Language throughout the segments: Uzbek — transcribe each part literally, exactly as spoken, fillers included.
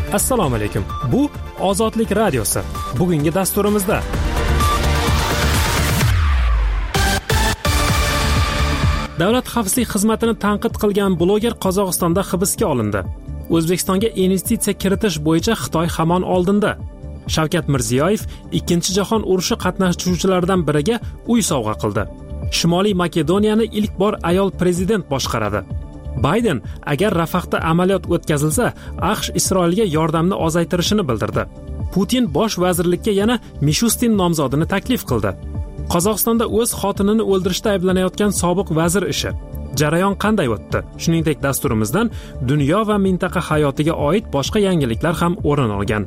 Assalomu alaykum. Bu Ozodlik radiosi. Bugungi dasturimizda Davlat xavfsizlik xizmatini tanqid qilgan bloger Qozog'istonda hibsga olindi. O'zbekistonga investitsiya kiritish bo'yicha Xitoy hamon oldinda. Shavkat Mirziyoyev ikkinchi jahon urushi qatnashuvchilaridan biriga uy sovg'a qildi. Shimoliy Makedoniyani ilk bor ayol prezident boshqaradi. Bayden agar Rafahda amaliyot o'tkazilsa, AQSh Isroilga yordamni ozaytirishini bildirdi. Putin bosh vazirlikka yana Mishustin nomzodini taklif qildi. Qozog'istonda o'z xotinini o'ldirishda ayblanayotgan sobiq vazir ishi. Jarayon qanday o'tdi? Shuningdek, dasturimizdan dunyo va mintaqa hayotiga oid boshqa yangiliklar ham o'rin olgan.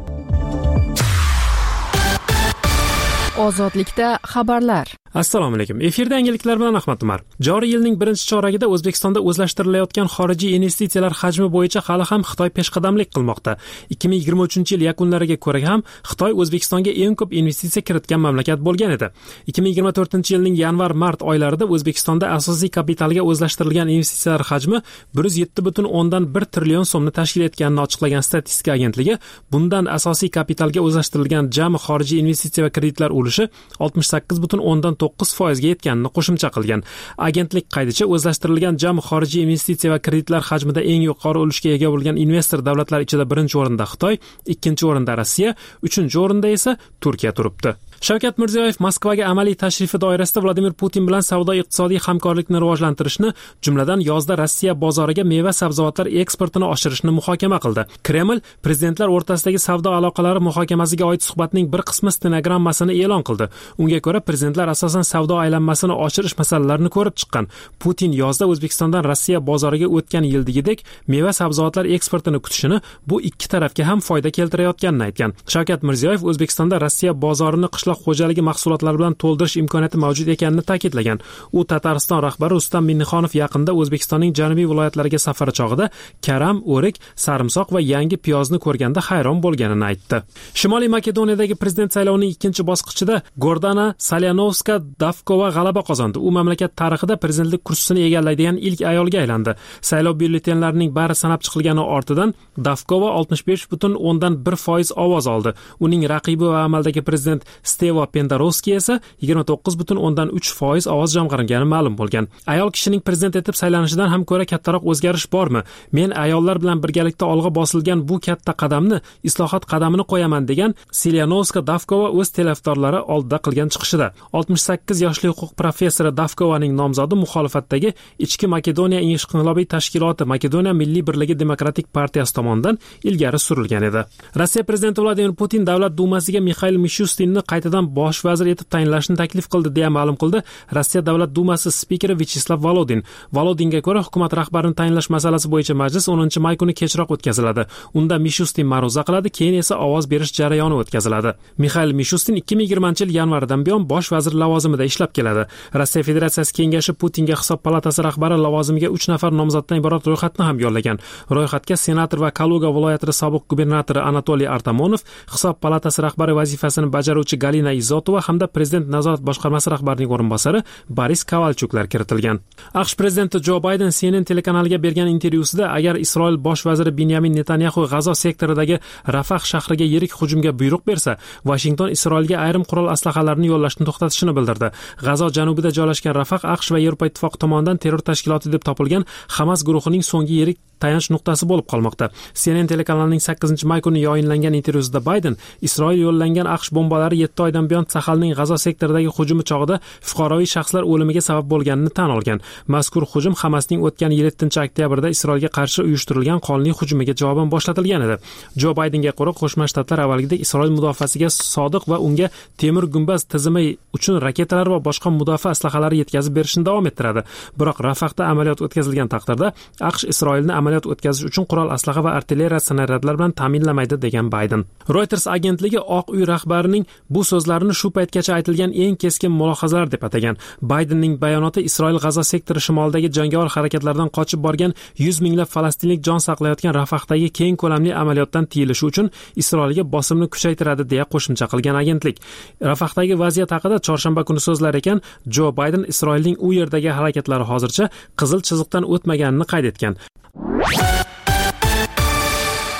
Ozodlikda xabarlar. Assalomu alaykum. Efirda yangiliklar bilan Ahmad Umar. Joriy yilning birinchi choragida O'zbekistonda o'zlashtirilayotgan xorijiy investitsiyalar hajmi bo'yicha hali ham Xitoy peshqadamlik qilmoqda. ikki ming yigirma uchinchi yil yakunlariga ko'ra ham Xitoy O'zbekistonga eng ko'p investitsiya kiritgan mamlakat bo'lgan edi. ikki ming yigirma to'rtinchi yilning yanvar-mart oylarida O'zbekistonda asosiy kapitalga o'zlashtirilgan investitsiyalar hajmi bir yuz yetti butun o'ndan bir trillion so'mni tashkil etganini ochiqlagan statistika agentligi, bundan asosiy kapitalga o'zlashtirilgan jami xorijiy investitsiya va kreditlar ulushi oltmish sakkiz butun o'ndan to'qqiz foizga yetganini qo'shimcha qilgan. Agentlik qaydicha o'zlashtirilgan jami xorijiy investitsiya va kreditlar hajmida eng yuqori ulushga ega bo'lgan investor davlatlar ichida birinchi o'rinda Xitoy, ikkinchi o'rinda Rossiya, uchinchi o'rinda esa Turkiya turibdi. Shavkat Mirziyoyev Moskvaga amaliy tashrifi doirasida Vladimir Putin bilan savdo-iqtisodiy hamkorlikni rivojlantirishni, jumladan yozda Rossiya bozoriga meva-sabzavotlar eksportini oshirishni muhokama qildi. Kreml prezidentlar o'rtasidagi savdo aloqalari muhokamasiga oid suhbatning bir qismi stenogrammasini e'lon qildi. Unga ko'ra, prezidentlar asosan savdo aylanmasini oshirish masalalarini ko'rib chiqqan. Putin yozda O'zbekistondan Rossiya bozoriga o'tgan yildagidek meva-sabzavotlar eksportini kutishini, bu ikki tarafga ham foyda keltirayotganini aytgan. Shavkat Mirziyoyev O'zbekistonda Rossiya bozorini qishloq xo'jaligi mahsulotlari bilan to'ldirish imkoniyati mavjud ekanini ta'kidlagan. U Tatariston rahbari Rustam Minnixonov yaqinda O'zbekistonning janubiy viloyatlariga safari chog'ida karam, o'rik, sarimsoq va yangi piyozni ko'rganda hayron bo'lganini aytdi. Shimoliy Makedoniyadagi prezident saylovining ikkinchi bosqichida Gordana Salyanovska-Davkova g'alaba qozondi. U mamlakat tarixida prezidentlik kursisini egallaydigan ilk ayolga aylandi. Saylov byulletenlarining bari sanab chiqilgani ortidan Davkova oltmish besh butun o'ndan bir foiz ovoz oldi. Uning raqibi va amaldagi prezident Stevo Pendarovski esa yigirma to'qqiz butun o'ndan uch foiz ovoz jamg'argani ma'lum bo'lgan. Ayol kishining prezident etib saylanishidan ham ko'ra kattaroq o'zgarish bormi? Men ayollar bilan birgalikda olg'a bosilgan bu katta qadamni, islohot qadamini qo'yaman degan Salyanovska-Davkova o'z telefdorlari oldida qilgan chiqishida. oltmish sakkiz yoshli huquq professori Davkovaning nomzodi muxolifatdagi Ichki Makedoniya inqilobiy tashkiloti Makedoniya Milliy birligi demokratik partiyasi tomonidan ilgari surilgan edi. Rossiya prezidenti Vladimir Putin Davlat dumasiga Mixail Mishustinni qaytadan bosh vazir etib tayinlashni taklif qildi deya ma'lum qildi Rossiya Davlat dumasi spikeri Vyacheslav Volodin. Volodinga ko'ra, hukumat rahbarini tayinlash masalasi bo'yicha majlis o'ninchi may kuni kechroq o'tkaziladi. Unda Mishustin ma'ruza qiladi, keyin esa ovoz berish jarayoni o'tkaziladi. Mixail Mishustin ikki ming yigirmanchi yil yanvaridan buyon bosh vazir lavozimida ishlab keladi. Rossiya Federatsiyasi Kengashi Putinga Hisob palatasi rahbari lavozimiga uch nafar nomzoddan iborat ro'yxatni ham yo'llagan. Ro'yxatga senator va Kaluga viloyati sobiq gubernatori Anatoliy Artamonov, Hisob palatasi rahbari vazifasini bajaruvchi Galina Izotova hamda prezident nazorat boshqarmasi rahbarining o'rinbosari Boris Kovalchuklar kiritilgan. AQSh prezidenti Jo Bayden C N N telekanaliga bergan intervyusida agar Isroil bosh vaziri Binyamin Netanyahu G'azo sektoridagi Rafah shahriga yirik hujumga buyruq bersa, Washington Isroilga ayrim qurol aslahalarini yo'llashni to'xtatishini bildirdi. G'azo janubida joylashgan Rafah AQSh va Yevropa ittifoqi tomonidan terror tashkiloti deb topilgan Hamas guruhining so'nggi yirik tayanch nuqtasi bo'lib qolmoqda. C N N telekanalining sakkizinchi may kuni yayinlangan intervyusida Bayden Isroil yo'llangan AQSh bombalari yetti oydan buyon Sahalning G'azo sektoridagi hujumi chog'ida fuqaroviy shaxslar o'limiga sabab bo'lganini tan olgan. Mazkur hujum Hamasning o'tgan yettinchi oktyabrda Isroilga qarshi uyushtirilgan qonli hujumiga javoban boshlatilgan edi. Jo Baydenga ko'ra, Qo'shma Shtatlar avvalgidek Isroil mudofaasiga sodiq va unga temir gumbaz tizimi uchun raketalar va boshqa mudofaa aslahalari yetkazib berishni davom ettiradi. Biroq Rafahda amaliyot o'tkazilgan taqdirda AQSh Isroilni amaliyot o'tkazish uchun qurol aslaha va artilleriya snaryadlar bilan ta'minlamaydi degan Bayden. Reuters agentligi Oq uy rahbarining bu so'zlarini shu paytgacha aytilgan eng keskin mulohazalar deb atagan. Baydenning bayonoti Isroil G'azo sektori shimolidagi jangovar harakatlardan qochib borgan yuz minglab falastinlik jon saqlayotgan Rafahdagi keng ko'lamli amaliyotdan tiyilishi uchun Isroilga bosimni kuchaytiradi deya qo'shimcha qilgan agentlik. Rafahdagi vaziyat haqida chorshanba kuni so'zlar ekan Jo Bayden Isroilning u yerdagi harakatlari hozircha qizil chiziqdan o'tmaganini qayd etgan.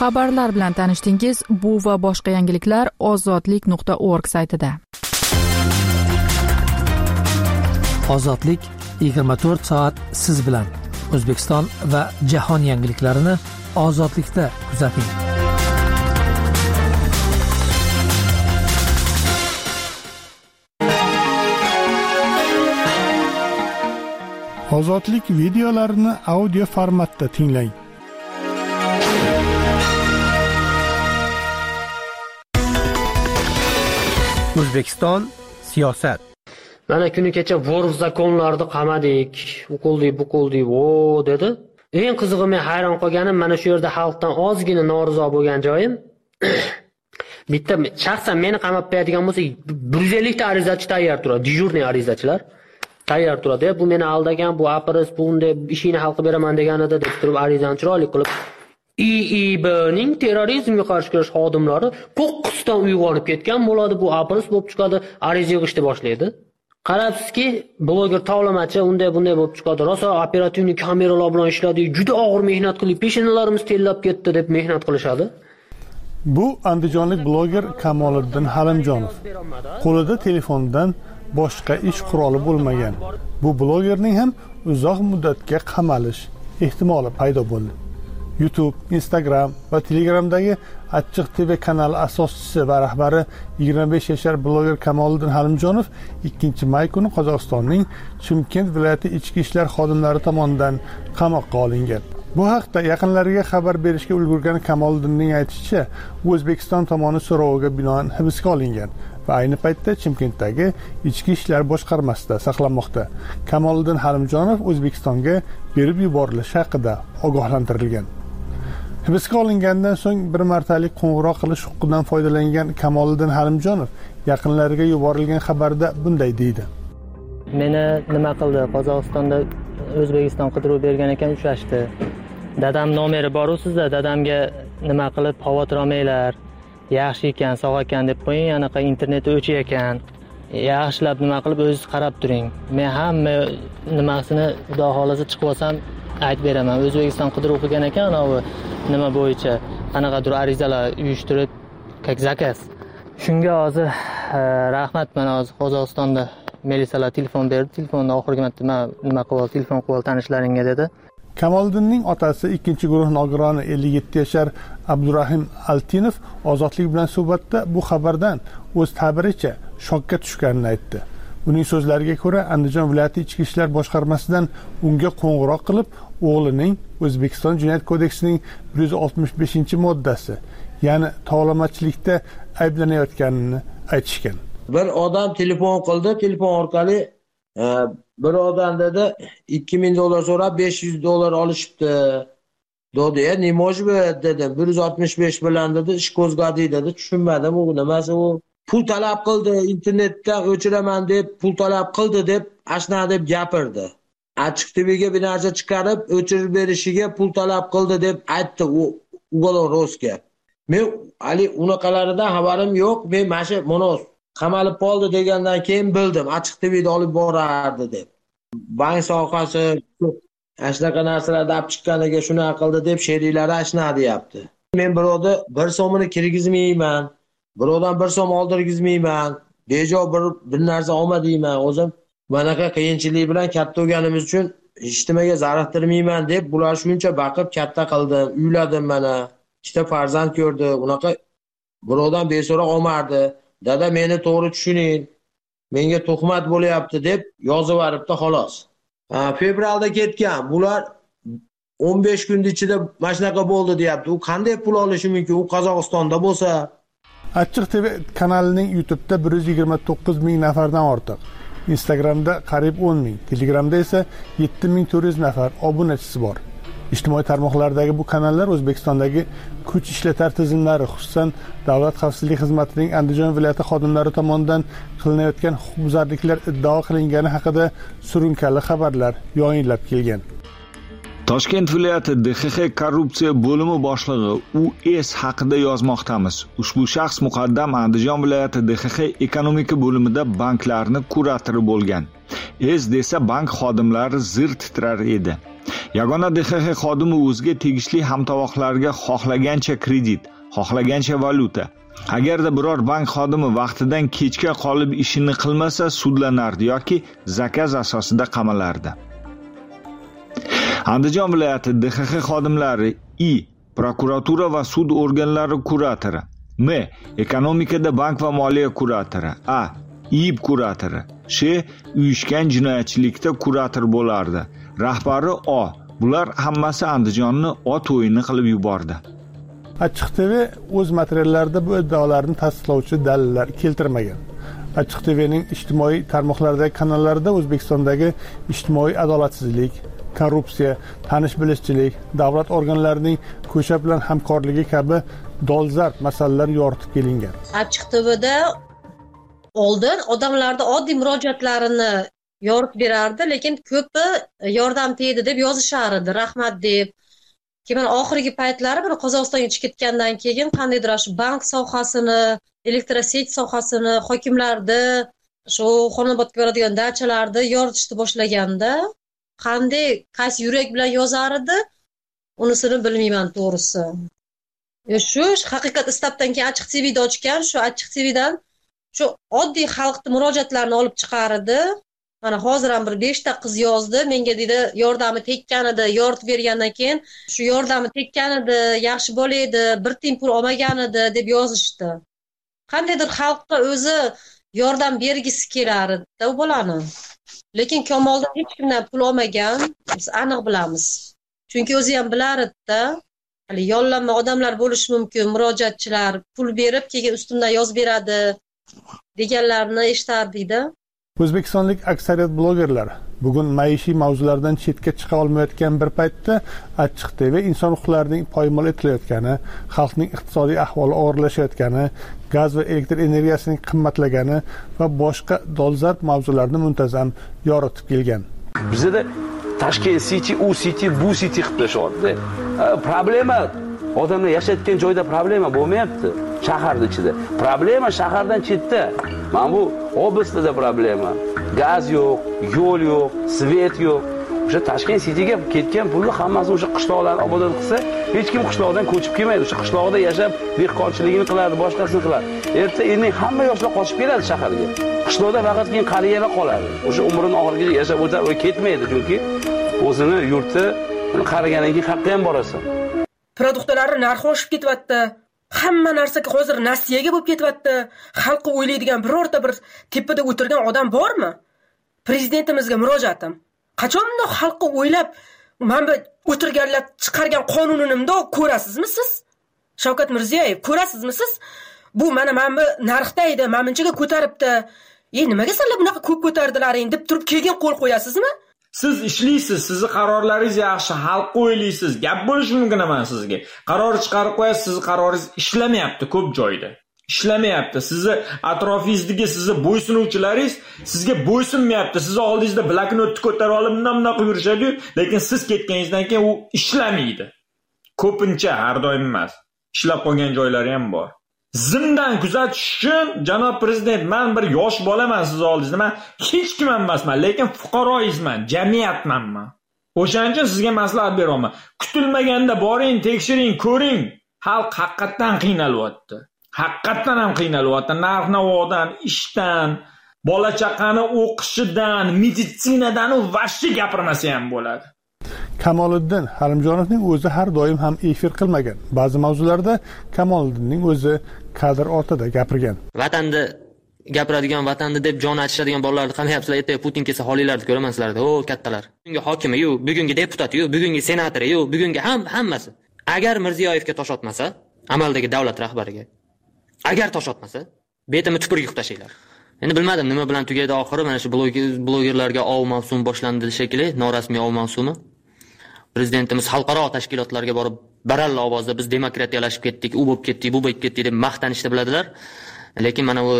Xabarlar bilan tanishdingiz. Bu va boshqa yangiliklar ozodlik nuqta org saytida. Ozodlik yigirma to'rt soat siz bilan. O'zbekiston va jahon yangiliklarini ozodlikda kuzating. Ozodlik videolarini audio formatda tinglang. O'zbekiston siyosat. Mana kuni kecha Vorov zakonlarni qamadik, u qildik, bu qildik, o dedi. Eng qizig'i, men hayron qolganim, mana shu yerda xalqdan ozgina norizo bo'lgan joyim. Bitta shaxsan meni qamab qo'yadigan bo'lsa, bir yuz ellik ta arizachi tayyor turadi, dejurniy arizachilar tayyor turadi. Bu meni aldagan, bu apris, bu unday ishini xalqqa beraman deganida deb turib arizani chiroyli qilib I I B'ning terrorizmga qarshi kurash xodimlari qo'qqisdan uyg'onib ketgan bo'ladi, bu apris bo'lib chiqadi, ariza yig'ishni boshlaydi. Qarabsizki, bloger tovlamachi unday bunday bo'lib chiqadi. Rosa operativniy kameralar bilan ishladi, juda og'ir mehnat qilib, peshonalarimiz tellab ketdi deb mehnat qilishadi. Bu andijonlik bloger Kamoliddin Halimjonov. Qo'lida telefondan boshqa ish quroli bo'lmagan. Bu blogerning ham uzoq muddatga qamalish ehtimoli paydo bo'ldi. YouTube, Instagram va Telegramdagi Achchiq T V kanali asoschisi va rahbari yigirma besh yashar bloger Kamoliddin Halimjonov ikkinchi may kuni Qozog'istonning Chimkent viloyati ichki ishlar xodimlari tomonidan qamoqqa olingan. Bu haqda yaqinlariga xabar berishga ulgurgan Kamoliddinning aytishicha, O'zbekiston tomoni so'roviga binoan hibsga olingan va ayni paytda Chimkentdagi ichki ishlar boshqarmasida saqlanmoqda. Kamoliddin Halimjonov O'zbekistonga berib yuborilishi haqida ogohlantirilgan. Hibsga olingandan so'ng bir martalik qo'ng'iroq qilish huquqidan foydalangan Kamoliddin Halimjonov yaqinlariga yuborilgan xabarda bunday deydi. Meni nima qildi? Qozog'istonda O'zbekiston qidiruv bergan ekan, ushlashdi. Dadam nomeri bor-u sizda, dadamga nima qilib xavotir olmanglar. Yaxshi ekan, sog' ekan deb qo'ying, anaqa interneti o'chik ekan. Yaxshilab nima qilib o'zingiz qarab turing. Men hamma nimasini xudo xolasa chiqib olsam aytib beraman. O'zbekiston qidiruv qilgan ekan, anavi nima bo'yicha qanaqadir arizalar uyushtirib, как zakaz. Shunga hozir rahmat, mana hozir Qozog'istonda militsiyalar telefon berdi. Telefonda oxirgi marta nima qilib, telefon qilib tanishlaringga dedi. Kamoliddinning otasi ikkinchi guruh nogironi ellik yetti yashar Abdurahim Altinov Ozodlik bilan suhbatda bu xabardan o'z ta'biricha shokka tushganini aytdi. Uning so'zlariga ko'ra, Andijon viloyati ichki ishlar boshqarmasidan unga qo'ng'iroq qilib, o'g'lining O'zbekiston Jinoyat kodeksining bir yuz oltmish beshinchi moddasi, ya'ni tovlamachilikda ayblanayotganini aytishgan. Bir odam telefon qildi, telefon orqali e, bir odam dedi ikki ming dollar so'rab besh yuz dollar olishibdi. Dedi, "Ya, nima ish bu?" dedim. bir yuz oltmish besh bilan dedi, ish qo'zg'adi dedi. Tushunmadim, u nimasi u? Pul talab qildi, internetdan o'chiraman deb pul talab qildi deb ashna deb gapirdi. Achchiq T V'ga bir narsa chiqarib o'chirib berishiga pul talab qildi deb aytdi u Ugolovroska. Men hali unaqalaridan xabarim yo'q. Men mana shu monos qamalib qoldi degandan keyin bildim, Achchiq T V'da olib borardi deb. Bank sohasi ashnaqa narsalarda olib chiqqaniga shuna qildi deb sheriklari ashna deyapti. Men birovni bir so'mini kirgizmayman. Birovdan bir so'm oldirgizmayman. Bejo bir bir narsa olma deyman. O'zim manaqa qiyinchilik bilan katta o'ganimiz uchun hech nimaga zarartirmayman deb bular shuncha baqib katta qildim, uyladim mana. Ikkita farzand ko'rdi. Unaqa birovdan beso'roq olmardi. Dada, meni to'g'ri tushuning. Menga tuhmat bo'lyapti deb yozib yuboribdi xolos. Ha, fevralda ketgan. Bular o'n besh kun ichida mana shunaqa bo'ldi deyapti. U qanday pul olishi mumkin? U Qozog'istonda bo'lsa. Achchiq T V kanalining YouTube'da bir yuz yigirma to'qqiz ming nafardan ortiq, Instagramda qariyb o'n ming, Telegramda esa yetti ming to'rt yuz nafar obunachisi bor. Ijtimoiy tarmoqlardagi bu kanallar O'zbekistondagi kuch ishlatar tizimlari, xususan Davlat xavfsizlik xizmatining Andijon viloyati xodimlari tomonidan qilinayotgan huquqbuzarliklar iddao qilingani haqida surunkali xabarlar yoyinlab kelgan. Toshkent viloyati D X X korrupsiya bo'limi boshlig'i U S haqida yozmoqdamiz. Ushbu shaxs muqaddam Andijon viloyati D X X ekonomika bo'limida banklarni kuratori bo'lgan. S desa bank xodimlari zir titrar edi. Yagona D X X xodimi o'ziga tegishli hamtovoqlarga xohlagancha kredit, xohlagancha valyuta. Agarda biror bank xodimi vaqtidan kechga qolib ishini qilmasa, sudlanardi yoki zakaz asosida qamalardi. Andijon viloyati D X X xodimlari I. Prokuratura va sud organlari kuratori, M. Ekonomikada bank va moliya kuratori, A. I B kuratori, Sh. Uyushgan jinoyatchilikda kurator bo'lardi. Rahbari O. Bular hammasi Andijonni ot o'yini qilib yubordi. Achchiq T V o'z materiallarida bu iddaolarni tasdiqlovchi dalillar keltirmagan. Achchiq T V'ning ijtimoiy tarmoqlardagi kanallarida O'zbekistondagi ijtimoiy adolatsizlik, korrupsiya, tanish-bilishchilik, davlat organlarining ko'cha bilan hamkorligi kabi dolzarb masalalar yoritib kelingan. Achchiq T V'da oldin odamlarda oddiy murojaatlarini yoritib berardi, lekin ko'pi yordam tegdi deb yozishar edi, rahmat deb. Keyin oxirgi paytlari bir Qozog'istonga chiqib ketgandan keyin qandaydir shu bank sohasini, elektroshet sohasini hokimlarda, shu xonobodga boradigan dachalarda yoritishni boshlaganda, qanday qaysi yurak bilan yozar edi, unisini bilmayman to'g'risi. Shu haqiqat istabdan keyin Achchiq T V'ni ochgan, shu Achchiq T V'dan shu oddiy xalqning murojaatlarini olib chiqar edi. Mana hozir ham bir besh ta qiz yozdi, menga dedi yordami tekkan edi, yoritib bergandan keyin shu yordami tekkan edi, yaxshi bo'laydi, bir tiyin pul olmagan edi deb yozishdi. Qandaydir xalqqa o'zi yordam bergisi kelar edi u bolani. Lekin Kamoldan hech kimdan pul olmagan, biz aniq bilamiz. Chunki o'zi ham bilar edi-da, hali yollanma odamlar bo'lishi mumkin, murojaatchilar pul berib keyin ustimdan yozib beradi deganlarni eshitardik-da. O'zbekistonlik aksariyat blogerlar bugun maishiy mavzulardan chetga chiqa olmayotgan bir paytda Achchiq T V inson huquqlarining poymol etilayotgani, xalqning iqtisodiy ahvoli og'irlashayotgani, gaz va elektr energiyasining qimmatlagani va boshqa dolzarb mavzularni muntazam yoritib kelgan. Bizda Toshkent City, u City, bu City qilib tashyapti. Problema odamlar yashayotgan joyda problema bo'lmayapti, shaharning ichida. Problema shahardan chetda. Mana bu oblastda problema. Gaz yo'q, yo'l yo'q, svet yo'q. O'sha Toshkent Cityga ketgan pulni hammasi o'sha qishloqlarni obod qilsa, hech kim qishloqdan ko'chib kelmaydi. O'sha qishloqda yashab, dehqonchiligini qiladi, boshqasini qiladi. Erta endi hamma yoshlar qochib keladi shaharga. Qishloqda faqat keyin qariyalar qoladi. O'sha umrining oxirigacha yashab o'tadi, u ketmaydi chunki o'zini yurti uni qariganidan keyin qayerga ham borasan. Produktlarning narxi oshib ketyapti. Hamma narsaga hozir nasiyaga bo'lib ketyapti. Xalqni o'ylaydigan birorta bir tepada o'tirgan odam bormi? Prezidentimizga murojaatim. Qachon bundoq xalqni o'ylab, mana o'tirganlar chiqargan qonunini bundoq ko'rasizmi siz? Shavkat Mirziyoyev, ko'rasizmi siz? Bu mana mana bu narxda edi, mana bunchaga ko'taribdi. Ey, nimaga sizlar bunaqa ko'p ko'tardilaring deb turib keyin qo'l qo'yasizmi? Siz ishlaysiz, sizni qarorlaringiz yaxshi, xalqqa o'ylaysiz. Gap bo'lishi mumkin emas sizga. Qaror chiqarib qo'yasiz, sizni qaroringiz ishlamayapti ko'p joyda. Ishlamayapti. Sizni atrofingizdagi sizni bo'ysunuvchilaringiz sizga bo'ysunmayapti. Sizni oldingizda bloknotni ko'tarib olib bundan-bunday qilib yurishadi, lekin siz ketganingizdan keyin u ishlamaydi. Ko'pincha, har doim emas. Ishlab qolgan joylari ham bor. Zimdan kuzatish uchun janob prezident, men bir yosh bolaman siz oldingizda, men hech kim emasman, lekin fuqaroyizman, jamiyatman men. O'shaning uchun sizga maslahat beraman. Kutilmaganda boring, tekshiring, ko'ring. Xalq haqiqatan qiynalyapti. Haqiqatan ham qiynalyapti. Narx-navodan, ishdan, bola chaqani o'qishidan, meditsinadan vashchi gapirmasa ham bo'ladi. Kamoliddin Halimjonovning o'zi har doim ham efir qilmagan. Ba'zi mavzularda Kamoliddinning o'zi kadr ortida gapirgan. Vatanni gapiradigan, vatanni deb jon achishadigan bolalarni qanayapsizlar? Ertaga Putin kelsa holinglarni ko'raman sizlarda. O, kattalar. Bugungi hokimi yu, bugungi deputati yu, bugungi senatori yu, bugungi ham hammasi. Agar Mirziyoyevga tosh otmasa, amaldagi davlat rahbariga, agar tosh otmasa, betimni tupurga tashlaylar. Endi bilmadim nima bilan tugaydi oxiri. Mana shu blogerlarga ov mavsumi boshlandi shekilli, norasmiy ov mavsumi. Prezidentimiz xalqaro tashkilotlarga borib baralla ovozda biz demokratiyalashib ketdik, u bo'lib ketdik, bu bo'lib ketdik deb maqtanishni biladilar. Lekin mana bu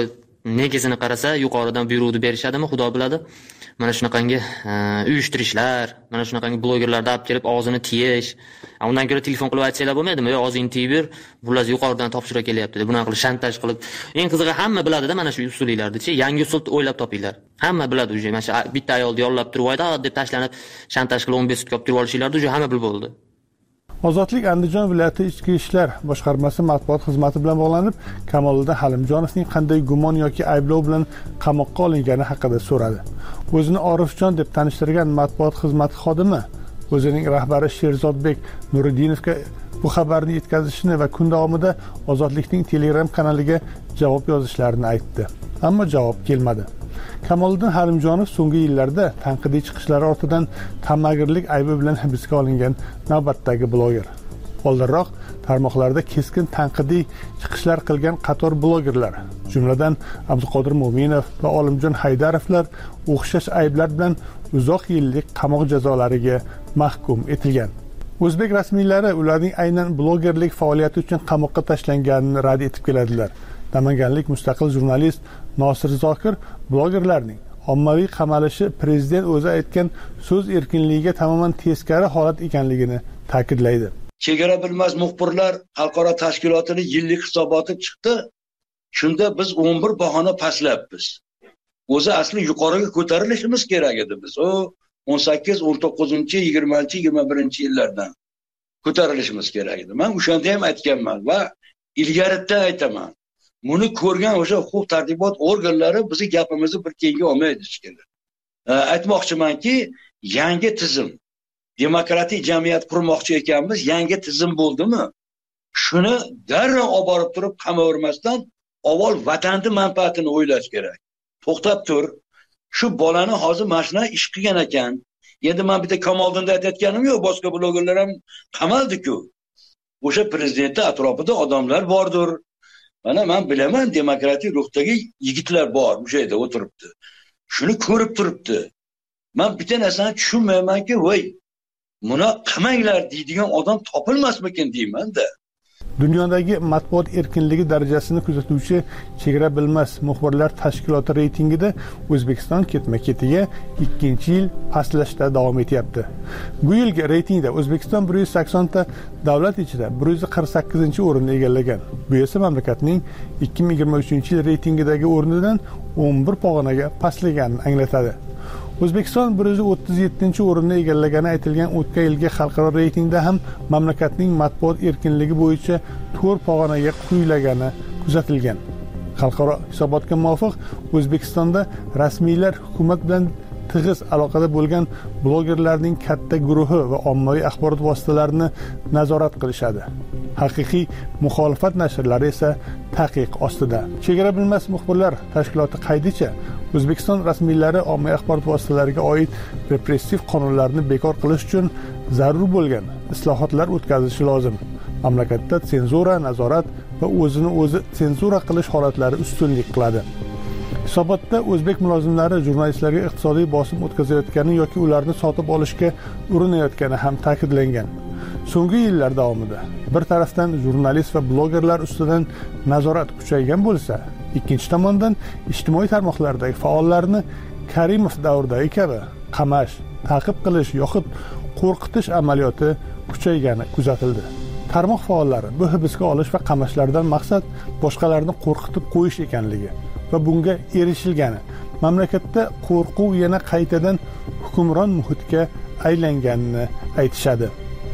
negisini qarasa yuqoridan buyruqni berishadimi, xudo biladi. Mana shunaqangi uyushtirishlar, mana shunaqangi blogerlarni olib kelib og'zini tiyish. Undan ko'ra telefon qilib aytsanglar bo'lmaydimi? Yo, og'zingni tiyib ber, bular yuqoridan topshiriq kelyapti deb bunaqa qilib shantaj qilib. Eng qizig'i hamma biladi-da mana shu usullarni-chi, yangi usul o'ylab topinglar. Hamma biladi uje. Mana shu bitta ayolni yollab turib oyda deb tashlanib shantaj qilib o'n besh sutga olib turib olishinglarni uje hamma bilib bo'ldi. Ozodlik Andijon viloyati ichki ishlar boshqarmasi matbuot xizmati bilan bog'lanib, Kamoliddin Halimjonovning qanday gumon yoki ayblov bilan qamoqqa olingani haqida so'radi. O'zini Orifjon deb tanishtirgan matbuot xizmati xodimi o'zining rahbari Sherzodbek Nuriddinovga bu xabarni yetkazishini va kun davomida Ozodlikning Telegram kanaliga javob yozishlarini aytdi. Ammo javob kelmadi. Kamoliddin Halimjonov so'nggi yillarda tanqidiy chiqishlari ortidan ta'magirlik aybi bilan hibsga olingan navbatdagi bloger. Oldinroq tarmoqlarda keskin tanqidiy chiqishlar qilgan qator blogerlar, jumladan Abduqodir Mo'minov va Olimjon Haydarovlar o'xshash ayblar bilan uzoq yillik qamoq jazolariga mahkum etilgan. O'zbek rasmiylari ularning aynan blogerlik faoliyati uchun qamoqqa tashlanganini rad etib keladilar. Namanganlik mustaqil jurnalist Nosir Zokir blogerlarning ommaviy qamalishi prezident o'zi aytgan so'z erkinligiga tamoman teskari holat ekanligini ta'kidlaydi. Chegara bilmas muxbirlar xalqaro tashkilotining yillik hisoboti chiqdi. Shunda biz o'n bir bahona pastlabmiz. O'zi asli yuqoriga ko'tarilishimiz kerak edi biz. O o'n sakkiz, o'n to'qqizinchi, yigirmanchi, yigirma birinchi yillardan ko'tarilishimiz kerak edi. Men o'shanda ham aytganman va ilgaridan aytaman. Buni ko'rgan o'sha huquq tartibot organlari bizni gapimizni bir keyinga olmaydi shekilli. Aytmoqchimanki, yangi tizim, demokratik jamiyat qurmoqchi ekanmiz, yangi tizim bo'ldimi? Shuni darrov olib borib turib qamavermasdan, avval vatanning manfaatini o'ylash kerak. To'xtab tur. Shu bolani hozir mashina ish qilgan ekan. Endi men bitta Kamoliddinda aytayotganim yo'q, boshqa blogerlar ham qamaldi-ku. O'sha prezidentning atrofida odamlar bordir. Mana men bilaman, demokratik ruhdagi yigitlar bor, o'sha yerda o'tiribdi. Shuni ko'rib turibdi. Men bitta narsani tushunmaymanki, voy, buni qamanglar deydigan odam topilmasmikin deyman-da. Dunyodagi matbuot erkinligi darajasini kuzatuvchi Chegara bilmas muxbirlar tashkiloti reytingida O'zbekiston ketma-ketiga ikkinchi yil pastlashda davom etyapti. Bu yilgi reytingda O'zbekiston bir yuz sakson ta davlat ichida bir yuz qirq sakkizinchi o'rinni egallagan. Bu esa mamlakatning ikki ming yigirma uchinchi yil reytingidagi o'rnidan o'n bir pog'onaga pastlaganini anglatadi. O'zbekiston bir yuz o'ttiz yettinchi o'rinni egallagani aytilgan o'tgan yilgi xalqaro reytingda ham mamlakatning matbuot erkinligi bo'yicha to'rt pog'onaga quyilagani kuzatilgan. Xalqaro hisobotga muvofiq O'zbekistonda rasmiylar hukumat bilan tig'iz aloqada bo'lgan blogerlarning katta guruhi va ommaviy axborot vositalarini nazorat qilishadi. Haqiqiy muxolifat nashrlari esa taqiq ostida. Chegara bilmas muxbirlar tashkiloti qaydicha O'zbekiston rasmiylari ommaviy axborot vositalariga oid repressiv qonunlarni bekor qilish uchun zarur bo'lgan islohotlar o'tkazishi lozim. Mamlakatda senzura, nazorat va o'zini o'zi senzura qilish holatlari ustunlik qiladi. Hisobotda o'zbek mulozimlari jurnalistlarga iqtisodiy bosim o'tkazayotgani yoki ularni sotib olishga urinayotgani ham ta'kidlangan. So'nggi yillar davomida bir tarafdan jurnalist va blogerlar ustidan nazorat kuchaygan bo'lsa, ikkinchi tomondan ijtimoiy tarmoqlardagi faollarni Karimov davridagi kabi qamash, ta'qib qilish yoxud qo'rqitish amaliyoti kuchaygani kuzatildi. Tarmoq faollari bu hibsga olish va qamashlardan maqsad boshqalarni qo'rqitib qo'yish ekanligi va bunga erishilgani, mamlakatda qo'rquv yana qaytadan hukmron muhitga aylanganini aytishadi.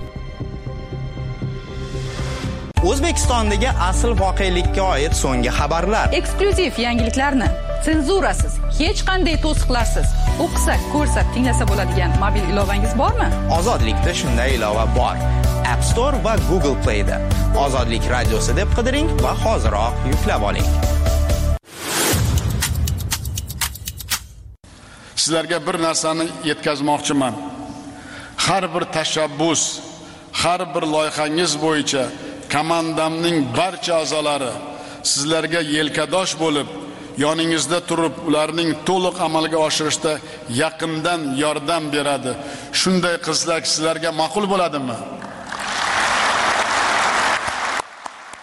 O'zbekistondagi asl voqelikka oid so'nggi xabarlar, eksklyuziv yangiliklarni senzurasiz, hech qanday to'siqlarsiz o'qisa, ko'rsa, tinglasa bo'ladigan mobil ilovangiz bormi? Ozodlikda shunday ilova bor. App Store va Google Play da Ozodlik radiosi deb qidiring va hoziroq yuklab oling. Sizlarga bir narsani yetkazmoqchiman. Har bir tashabbus, har bir loyihangiz bo'yicha komandamning barcha a'zolari sizlarga yelkadosh bo'lib, yoningizda turib, ularning to'liq amalga oshirishda yaqindan yordam beradi. Shunday qilsak sizlarga ma'qul bo'ladimi?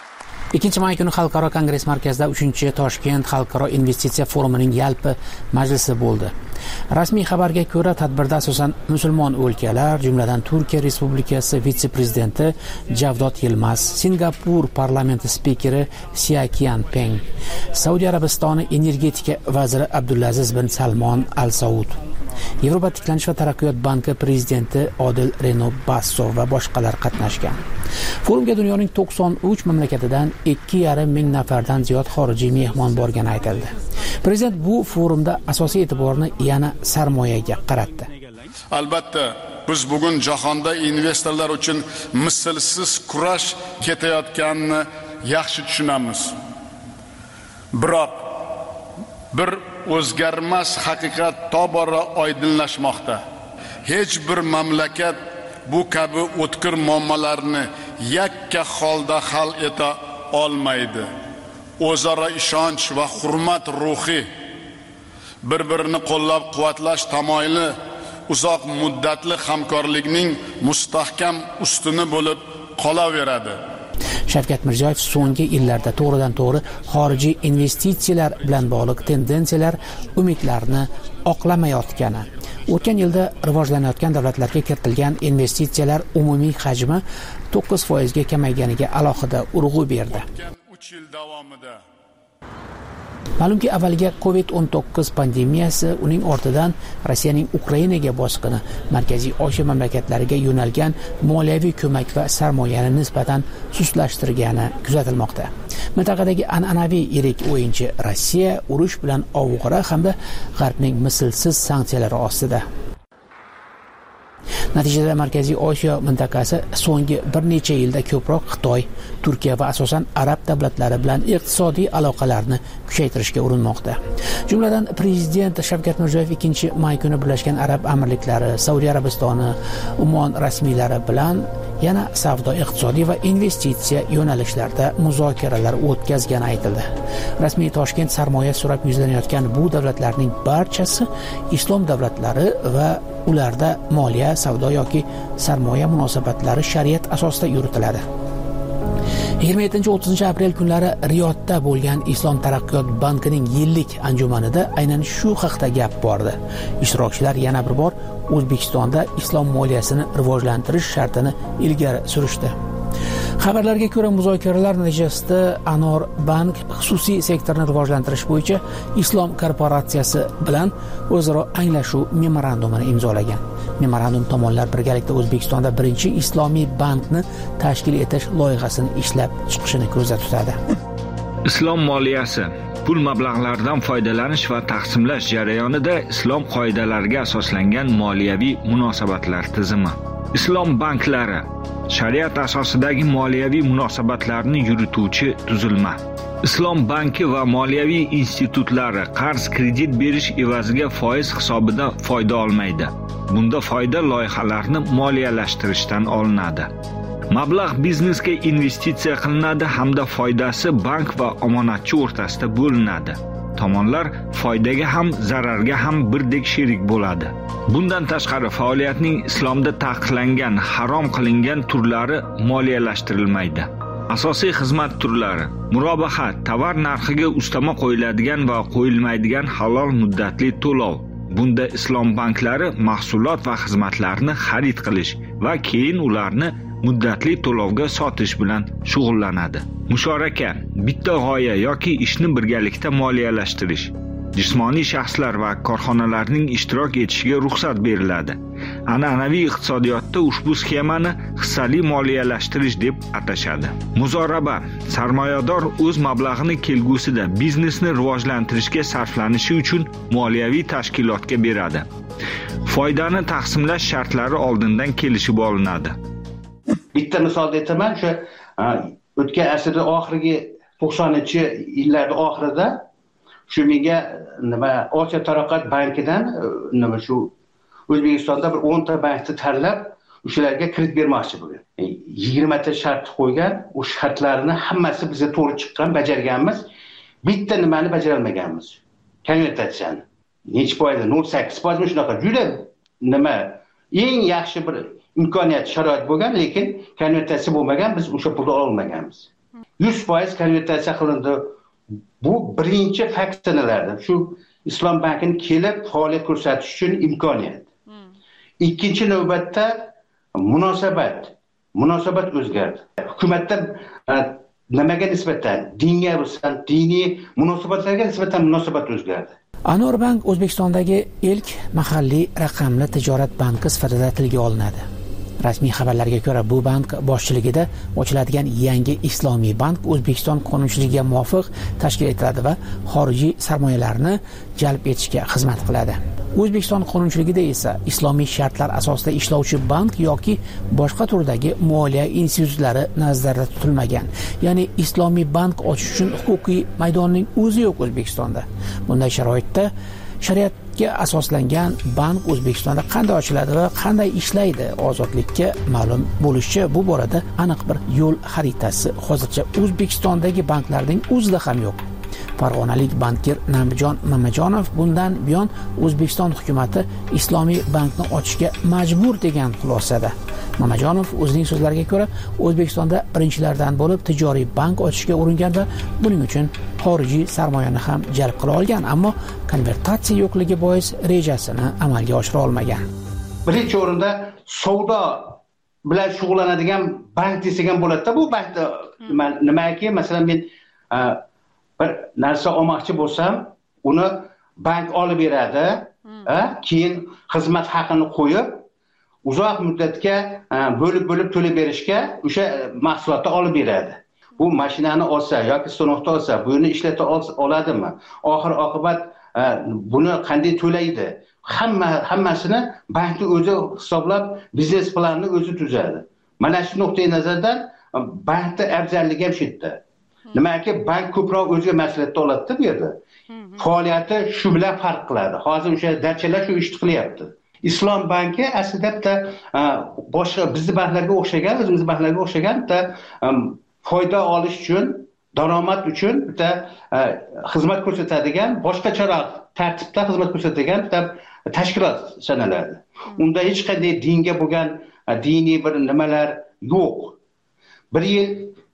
ikkinchi may kuni Xalqaro kongress markazida uchinchi Toshkent xalqaro investitsiya forumining yalpi majlisi bo'ldi. Rasmiy xabarga ko'ra, tadbirda asosan musulmon o'lkalar, jumladan Turkiya Respublikasi vitse-prezidenti Javdot Yilmaz, Singapur parlamenti spikeri Sia Qianpeng, Saudiya Arabistoni energetika vaziri Abdulaziz bin Salmon Al Saud, Yevropa tiklanish va taraqqiyot banki prezidenti Odil Reno Basso va boshqalar qatnashgan. Forumga dunyoning to'qson uch mamlakatidan ikki yarim ming nafardan ziyod xorijiy mehmon borgani aytildi. Prezident bu forumda asosiy e'tiborni yana sarmoyaga qaratdi. Albatta, biz bugun jahonda investorlar uchun mislsiz kurash ketayotganini yaxshi tushunamiz. Biroq bir o'zgarmas haqiqat tobora oydinlashmoqda. Hech bir mamlakat bu kabi o'tkir muammolarni yakka holda hal eta olmaydi. O'zaro ishonch va hurmat ruhi, bir-birini qo'llab-quvvatlash tamoyili uzoq muddatli hamkorlikning mustahkam ustuni bo'lib qolaveradi. Shavkat Mirziyoyev so'nggi yillarda to'g'ridan to'g'ri xorijiy investitsiyalar bilan bog'liq tendensiyalar umidlarni oqlamayotgani, o'tgan yilda rivojlanayotgan davlatlarga kiritilgan investitsiyalar umumiy hajmi to'qqiz foizga kamayganiga alohida urg'u berdi. uch yil davomida Ma'lumki, avvaliga covid o'n to'qqiz pandemiyasi, uning ortidan Rossiyaning Ukrainaga bosqini, Markaziy Osiyo mamlakatlariga yo'nalgan moliyaviy ko'mak va sarmoyani nisbatan sustlashtirgani kuzatilmoqda. Mintaqadagi an'anaviy yirik o'yinchi Rossiya urush bilan ovug'ira hamda G'arbning mislsiz sanksiyalari ostida. Natijada Markaziy Osiyo mintaqasi so'nggi bir necha yilda ko'proq Xitoy, Turkiya va asosan arab davlatlari bilan iqtisodiy aloqalarni kuchaytirishga urinmoqda. Jumladan prezident Shavkat Mirziyoyev ikkinchi may kuni Birlashgan Arab Amirliklari, Saudiya Arabistoni, Umon rasmiylari bilan yana savdo, iqtisodiy va investitsiya yo'nalishlarida muzokaralar o'tkazgani aytildi. Rasmiy Toshkent sarmoya so'rab yuzlanayotgan bu davlatlarning barchasi islom davlatlari va ularda moliya, savdo yoki sarmoya munosabatlari shariat asosida yuritiladi. yigirma yettinchi o'ttizinchi aprel kunlari Riyodda bo'lgan Islom taraqqiyot bankining yillik anjumanida aynan shu haqda gap bordi. Ishtirokchilar yana bir bor O'zbekistonda islom moliyasini rivojlantirish shartini ilgari surishdi. Xabarlarga ko'ra, muzokaralar natijasida Anor Bank xususiy sektorni rivojlantirish bo'yicha Islom korporatsiyasi bilan o'zaro anglashuv memorandumini imzolagan. Memorandum tomonlar birgalikda O'zbekistonda birinchi islomiy bankni tashkil etish loyihasini ishlab chiqishini ko'zda tutadi. Islom moliyasi pul mablag'laridan foydalanish va taqsimlash jarayonida islom qoidalariga asoslangan moliyaviy munosabatlar tizimi. Islom banklari shariat asosidagi moliyaviy munosabatlarni yurituvchi tuzilma. Islom banki va moliyaviy institutlari qarz kredit berish evaziga foiz hisobida foyda olmaydi. Bunda foyda loyihalarni moliyalashtirishdan olinadi. Mablag' biznesga investitsiya qilinadi hamda foydasi bank va omonatchi o'rtasida bo'linadi. Tomonlar foydaga ham, zararga ham birdek sherik bo'ladi. Bundan tashqari faoliyatning islomda taqiqlangan, harom qilingan turlari moliyalashtirilmaydi. Asosiy xizmat turlari: murobaha, tovar narxiga ustama qo'yiladigan va qo'yilmaydigan halol muddatli to'lov. Bunda islom banklari mahsulot va xizmatlarni xarid qilish va keyin ularni muddatli to'lovga sotish bilan shug'ullanadi. Musharaka, bitta g'oya yoki ishni birgalikda moliyalashtirish. Jismoniy shaxslar va korxonalarning ishtirok etishiga ruxsat beriladi. An'anaviy iqtisodiyotda ushbu sxemani hissali moliyalashtirish deb atashadi. Muzoraba, sarmoyador o'z mablag'ini kelgusida biznesni rivojlantirishga sarflanishi uchun moliyaviy tashkilotga beradi. Foydani taqsimlash shartlari oldindan kelishib olinadi. Bitta misol aytaman, o'sha o'tgan asrning oxirgi to'qsoninchi yillar oxirida shu menga nima Osiyo taraqqiyot bankidan nima shu O'zbekistonda bir o'n ta bankni tanlab, o'shalarga kredit bermoqchi bo'lgan. yigirma ta shart qo'ygan, o shartlarni hammasi bizga to'g'ri chiqqan, bajarganmiz. Bitta nimani bajara olmaganmiz. Konvertatsiyani. Necha foiz? nol nuqta sakkiz foiz shunaqa juda nima eng yaxshi bir imkoniyat, sharoit bo'lgan, lekin konvertatsiya bo'lmagan, biz o'sha pulni ola olmaganmiz. yuz foiz konvertatsiya qilindi. Bu birinchi fakt sanaladi. Shu Islom bankini kelib faoliyat ko'rsatish uchun imkoniyat. Ikkinchi navbatda munosabat, munosabat o'zgardi. Hukumatda nimaga nisbatan, dinga bo'lsin, diniy munosabatlarga nisbatan munosabat o'zgardi. Anor Bank O'zbekistondagi ilk mahalliy raqamli tijorat banki sifatida tilga olinadi. Rasmiy xabarlarga ko'ra, bu bank boshchiligida ochiladigan yangi islomiy bank O'zbekiston qonunchiligiga muvofiq tashkil etiladi va xorijiy sarmoyalarni jalb etishga xizmat qiladi. O'zbekiston qonunchiligida esa islomiy shartlar asosida ishlovchi bank yoki boshqa turdagi moliya institutlari nazarda tutilmagan. Ya'ni islomiy bank ochish uchun huquqiy maydonning o'zi yo'q O'zbekistonda. Bunday sharoitda shariatga asoslangan bank O'zbekistonda qanday ochiladi va qanday ishlaydi? Ozodlikka ma'lum bo'lishicha, bu borada aniq bir yo'l xaritasi hozircha O'zbekistondagi banklarning o'zida ham yo'q. Farg'onalik bankir Namjon Mamajonov bundan buyon O'zbekiston hukumati islomiy bankni ochishga majbur degan xulosada. Mamajonov o'zining so'zlariga ko'ra, O'zbekistonda birinchilardan bo'lib tijoriy bank ochishga uringan va buning uchun xorijiy sarmoyani ham jalb qila olgan, ammo konvertatsiya yo'qligi bois rejasini amalga oshira olmagan. Birinchi o'rinda savdo bilan shug'ullanadigan bank desak ham bo'ladi-da, bu bankda nimaki, masalan men bir narsa olmoqchi bo'lsam, uni bank olib beradi, keyin xizmat haqini qo'yib, uzoq muddatga bo'lib-bo'lib to'lab berishga o'sha mahsulotni olib beradi. Bu mashinani olsa yoki stanokni olsa, buni ishlata oladimi? Oxir oqibat buni qanday to'laydi? Hamma hammasini bankni o'zi hisoblab, biznes planni o'zi tuzadi. Mana shu nuqtai nazardan bankda afzalligi ham shu yerda. Nimaki bank ko'proq o'ziga mas'uliyatni oladi bu yerda. Faoliyati shu bilan farq qiladi. Hozir o'sha darchalar shu ishni qilyapti. Islom banki aslida bitta boshqa bizning banklarga o'xshagan, o'zimiz banklarga o'xshagan bitta foyda olish uchun, daromad uchun bitta xizmat ko'rsatadigan, boshqacharoq tartibda xizmat ko'rsatadigan bitta tashkilot sanaladi. Unda hech qanday dinga bo'lgan diniy bir nimalar yo'q. Bir yil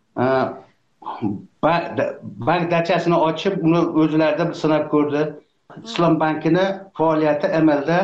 bank darchasini ochib, uni o'zlarida bir sinab ko'rdi. Islom bankini faoliyati amalda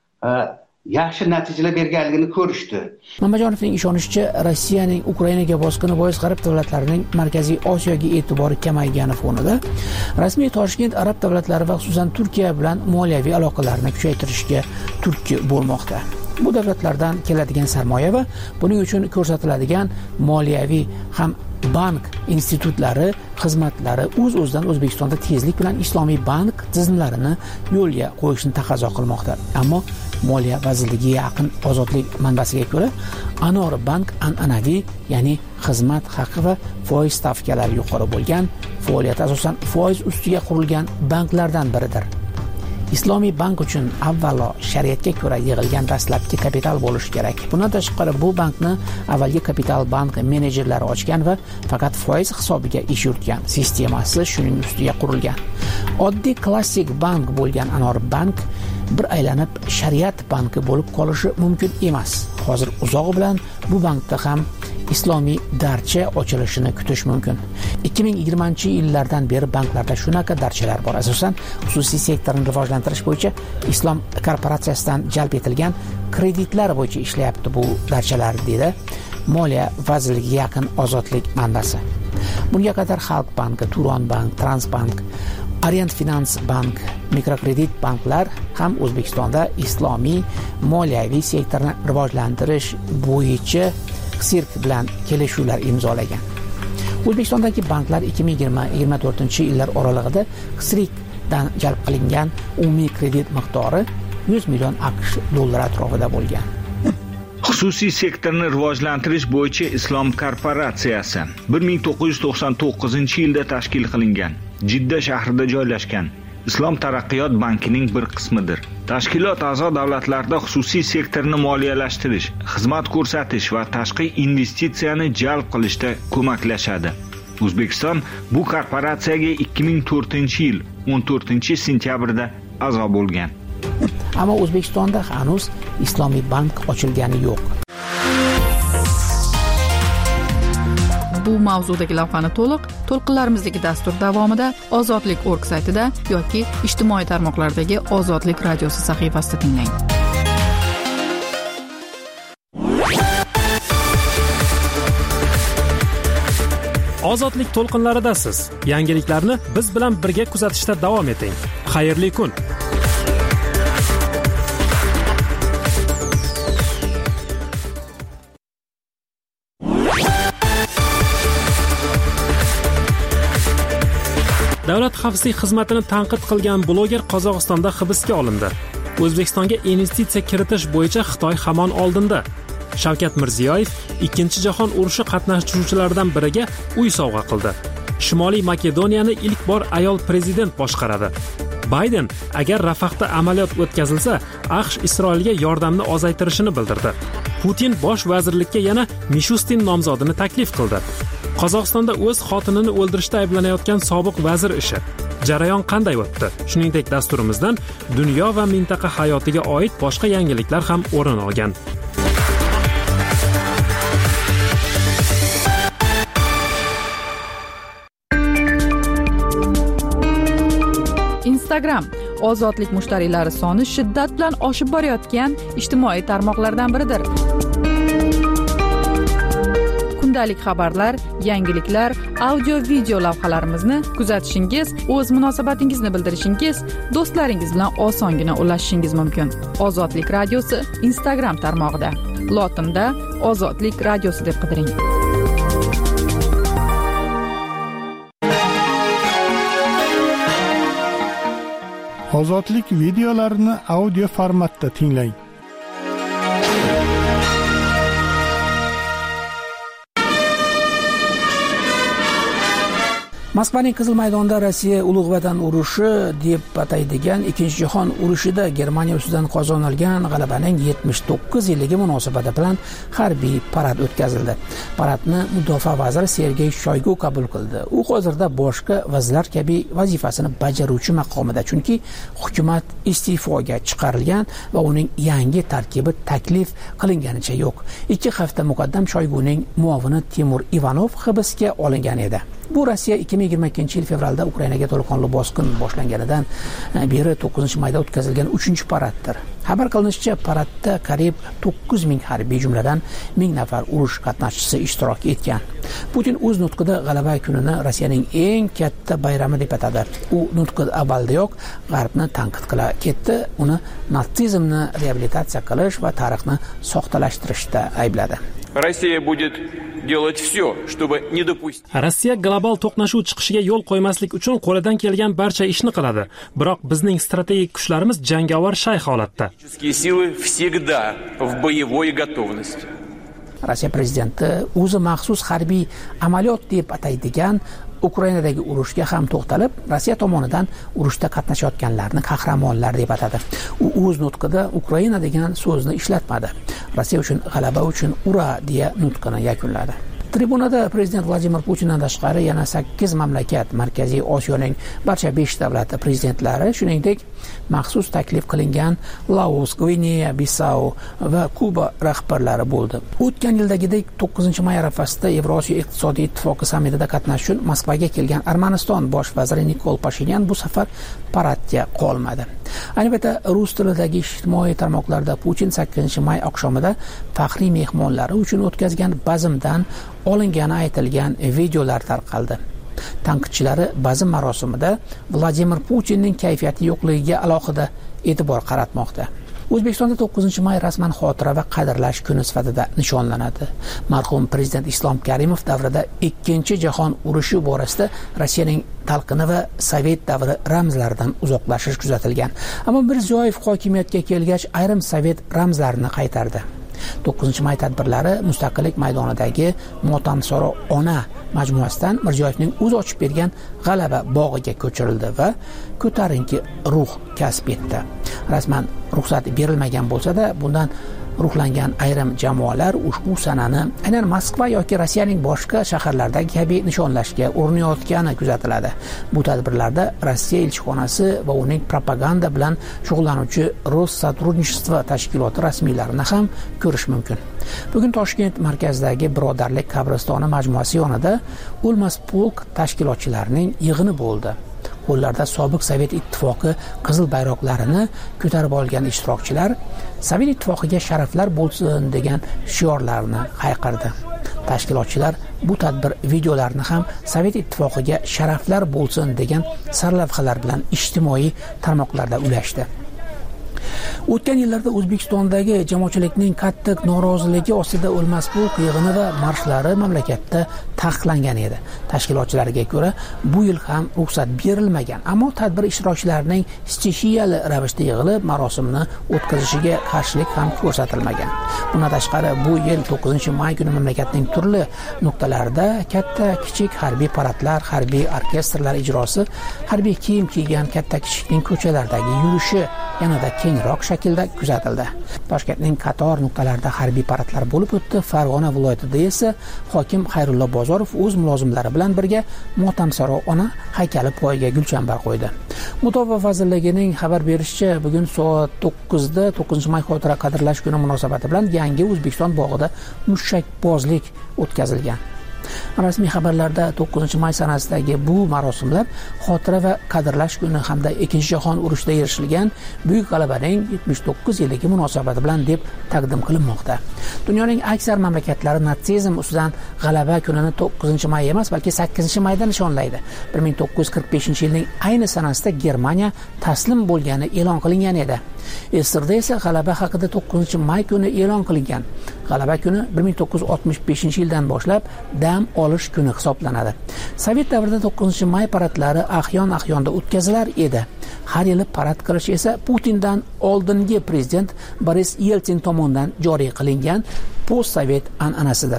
yaxshi natijalar berganligini ko'rishdi. Mamajonovning ishonishicha, Rossiyaning Ukrainaga bosqini bois g'arb davlatlarining Markaziy Osiyoga e'tibori kamaygani fonida rasmiy Toshkent arab davlatlari va xususan Turkiya bilan moliyaviy aloqalarni kuchaytirishga turtki bo'lmoqda. Bu davlatlardan keladigan sarmoya va buning uchun ko'rsatiladigan moliyaviy ham bank institutlari xizmatlari o'z-o'zidan O'zbekistonda tezlik bilan islomiy bank tizimlarini yo'lga qo'yishni taqozo qilmoqda. Ammo Moliya vazirligiga yaqin Ozodlik manbasiga ko'ra, Anor Bank an'anaviy, ya'ni xizmat haqi va foiz stavkalari yuqori bo'lgan, faoliyati asosan foiz ustiga qurilgan banklardan biridir. Islomiy bank uchun avvalo shariatga ko'ra yig'ilgan dastlabki kapital bo'lishi kerak. Bundan tashqari bu bankni avvalgi kapital bank menejerlari ochgan va faqat foiz hisobiga ish yuritgan. Sistemasi shuning ustiga qurilgan. Oddiy klassik bank bo'lgan Anor Bank bir aylanib shariat banki bo'lib qolishi mumkin emas. Hozir uzog'i bilan bu bankda ham islomiy darcha ochilishini kutish mumkin. ikki ming yigirmanchi yillardan beri banklarda shunaqa darchalar bor. Asosan xususiy sektorni rivojlantirish bo'yicha Islom korporatsiyasidan jalb etilgan kreditlar bo'yicha ishlayapti bu darchalar, dedi Moliya vazirligiga yaqin Ozodlik manbasi. Bunga qadar Xalq banki, Turon bank, Transbank, Orient Finance bank, mikrokredit banklar ham O'zbekistonda islomiy moliyaviy sektorni rivojlantirish bo'yicha sirk bilan kelishuvlar imzolagan. O'zbekistondagi banklar ikki ming yigirma yigirma to'rtinchi yillar oralig'ida sirkdan jalb qilingan umumiy kredit miqdori yuz million AQSh dollari atrofida bo'lgan. Xususiy sektorni rivojlantirish bo'yicha Islom korporatsiyasi bir ming to'qqiz yuz to'qson to'qqizinchi yilda tashkil qilingan, Jidda shahrida joylashgan Islom taraqqiyot bankining bir qismidir. Tashkilot a'zo davlatlarda xususiy sektorni moliyalashtirish, xizmat ko'rsatish va tashqi investitsiyani jalb qilishda ko'maklashadi. O'zbekiston bu korporatsiyaga ikki ming to'rtinchi yil o'n to'rtinchi sentyabrda a'zo bo'lgan. Ammo O'zbekistonda hanuz islomiy bank ochilgani yo'q. Bu mavzudagi lavhani to'liq to'lqinlarimizdagi dastur davomida ozodlik точка org saytida yoki ijtimoiy tarmoqlardagi Ozodlik radiosi sahifasida tinglang. Ozodlik to'lqinlaridasiz. Yangiliklarni biz bilan birga kuzatishda davom eting. Xayrli kun. Davlat xavfsizlik xizmatini tanqid qilgan bloger Qozog'istonda hibsga olindi. O'zbekistonga investitsiya kiritish bo'yicha Xitoy hamon oldinda. Shavkat Mirziyoyev ikkinchi jahon urushi qatnashuvchilaridan biriga uy sovg'a qildi. Shimoliy Makedoniyani ilk bor ayol prezident boshqaradi. Bayden agar Rafahda amaliyot o'tkazilsa, AQSh Isroilga yordamni ozaytirishini bildirdi. Putin bosh vazirlikka yana Mishustin nomzodini taklif qildi. Qozog'istonda o'z xotinini o'ldirishda ayblanayotgan sobiq vazir ishi. Jarayon qanday o'tdi? Shuningdek, dasturimizdan dunyo va mintaqa hayotiga oid boshqa yangiliklar ham o'rin olgan. Instagram ozodlik mushtariylari soni shiddat bilan oshib borayotgan ijtimoiy tarmoqlardan biridir. Kundalik xabarlar, yangiliklar, audio video lavhalarimizni kuzatishingiz, o'z munosabatingizni bildirishingiz, do'stlaringiz bilan osongina ulashishingiz mumkin. Ozodlik radiosi Instagram tarmog'ida. Lotinda Ozodlik radiosi deb qidiring. Ozodlik videolarini audio formatda tinglang. Moskvaning Qizil maydonida Rossiya Ulug' Vatan urushi deb ataydigan Ikkinchi jahon urushida Germaniya ustidan qozonilgan g'alabaning yetmish to'qqiz yilligi munosabati bilan harbiy parad o'tkazildi. Paradni mudofaa vaziri Sergey Shoygu qabul qildi. U hozirda boshqa vazirlar kabi vazifasini bajaruvchi maqomida, chunki hukumat iste'foga chiqarilgan va uning yangi tarkibi taklif qilinganicha yo'q. ikki hafta muqaddam Shoyguning muovini Timur Ivanov hibsga olingan edi. Bu Rossiya ikki ming yigirma ikkinchi yil fevralda Ukrainaga to'laqonli bosqin boshlanganidan beri to'qqizinchi mayda o'tkazilgan uchinchi paraddir. Xabar qilinishicha, paradda qariyb to'qqiz ming harbiy, jumladan ming nafar urush qatnashchisi ishtirok etgan. Putin o'z nutqida g'alaba kunini Rossiyaning eng katta bayrami deb atadi. U nutqida avvaldayoq G'arbni tanqid qila ketdi, uni natsizmni reabilitatsiya qilish va tarixni soxtalashtirishda aybladi. Rossiya будет делать все, чтобы не допустить. Rossiya global to'qnashuv chiqishiga yo'l qo'ymaslik uchun qo'lidan kelgan barcha ishni qiladi. Biroq bizning strategik kuchlarimiz jangovar shay holatda. Силы всегда в боевой готовности. Rossiya prezidenti o'zi maxsus harbiy amaliyot deb ataydigan Ukrainadagi urushga ham to'xtalib, Rossiya tomonidan urushda qatnashayotganlarni qahramonlar deb atadi. U o'z nutqida Ukraina degan so'zni ishlatmadi. Rossiya uchun g'alaba uchun ura deya nutqini yakunladi. Tribunada prezident Vladimir Putindan tashqari yana sakkiz mamlakat, Markaziy Osiyoning barcha besh davlati prezidentlari, shuningdek maxsus taklif qilingan Laos, Gvineya, Bissau va Kuba rahbarlari bo'ldi. O'tgan yildagidek to'qqizinchi may arafasida Yevrosiyo iqtisodiy ittifoqi sammitida qatnashish uchun Moskvaga kelgan Armaniston bosh vaziri Nikol Pashinyan bu safar paradga qolmadi. Ayni paytda rus tilidagi ijtimoiy tarmoqlarda Putin sakkizinchi may oqshomida faxriy mehmonlari uchun o'tkazgan bazmdan olingani aytilgan videolar tarqaldi. Tanqidchilari bazm marosimida Vladimir Putinning kayfiyati yo'qligiga alohida e'tibor qaratmoqda. O'zbekistonda to'qqizinchi may rasman xotira va qadrlash kuni sifatida nishonlanadi. Marhum prezident Islom Karimov davrida Ikkinchi jahon urushi borasida Rossiyaning talqini va Sovet davri ramzlaridan uzoqlashish kuzatilgan. Ammo Mirziyoyev hokimiyatga kelgach ayrim Sovet ramzlarini qaytardi. to'qqizinchi may tadbirlari Mustaqillik maydonidagi Motamsaro ona majmuasidan Mirziyoyevning o'zi ochib bergan G'alaba bog'iga ko'chirildi va ko'tarinki ruh kasb etdi. Rasman ruxsat berilmagan bo'lsa-da, bundan ruhlangan ayrim jamoalar ushbu sanani aynan Moskva yoki Rossiyaning boshqa shaharlaridagi kabi nishonlashga urinayotgani kuzatiladi. Bu tadbirlarda Rossiya elchixonasi va uning propaganda bilan shug'ullanuvchi Rossотрудничество tashkiloti rasmiylarini ham ko'rish mumkin. Bugun Toshkent markazidagi Birodarlik qabristoni majmuasi yonida O'lmas polk tashkilotchilarining yig'ini bo'ldi. Qo'llarida sobiq Sovet ittifoqi qizil bayroqlarini ko'tarib olgan ishtirokchilar Sovet ittifoqiga sharaflar bo'lsin degan shiorlarni hayqirdi. Tashkilotchilar bu tadbir videolarini ham Sovet ittifoqiga sharaflar bo'lsin degan sarlavhalar bilan ijtimoiy tarmoqlarda ulashdi. O'tgan yillarda O'zbekistondagi jamoatchilikning qattiq noroziligi ostida O'lmas polk yig'ini va marshlari mamlakatda taqiqlangan edi. Tashkilotchilarga ko'ra, bu yil ham ruxsat berilmagan, ammo tadbir ishtirokchilarining stixiyali ravishda yig'ilib marosimni o'tkazishiga qarshilik ham ko'rsatilmagan. Bundan tashqari, bu yil to'qqizinchi may kuni mamlakatning turli nuqtalarida katta kichik harbiy paradlar, harbiy orkestrlar ijrosi, harbiy kiyim kiygan katta kichikning ko'chalardagi yurishi yanada kengroq shaklda kuzatildi. Toshkentning qator nuqtalarida harbiy paradlar bo'lib o'tdi. Farg'ona viloyatida esa hokim Xayrullo Bozorov o'z mulozimlari bilan birga Motamsaro ona haykali poyiga gulchambar qo'ydi. Mudofaa vazirligining xabar berishicha, bugun soat to'qqizda to'qqizinchi may xotira qadrlash kuni munosabati bilan yangi O'zbekiston bog'ida mushakbozlik o'tkazilgan. Rasmiy xabarlarda to'qqizinchi may sanasidagi bu marosimlar xotira va qadrlash kuni hamda ikkinchi jahon urushida erishilgan buyuk g'alabaning yetmish to'qqiz yilligi munosabati bilan deb taqdim qilinmoqda. Dunyoning aksar mamlakatlari natsizm ustidan g'alaba kunini to'qqizinchi may emas, balki sakkizinchi mayda nishonlaydi. bir ming to'qqiz yuz qirq beshinchi yilning ayni sanasida Germaniya taslim bo'lgani e'lon qilingan edi. Esirda esa g'alaba haqida to'qqizinchi may kuni e'lon qilingan. G'alaba kuni bir ming to'qqiz yuz oltmish beshinchi yildan boshlab dam olish kuni hisoblanadi. Sovet davrida to'qqizinchi may paradlari ahyon-ahyonda o'tkazilar edi. Har yili parad qilish esa Putindan oldingi prezident Boris Yeltsin tomonidan joriy qilingan post-sovet an'anasidir.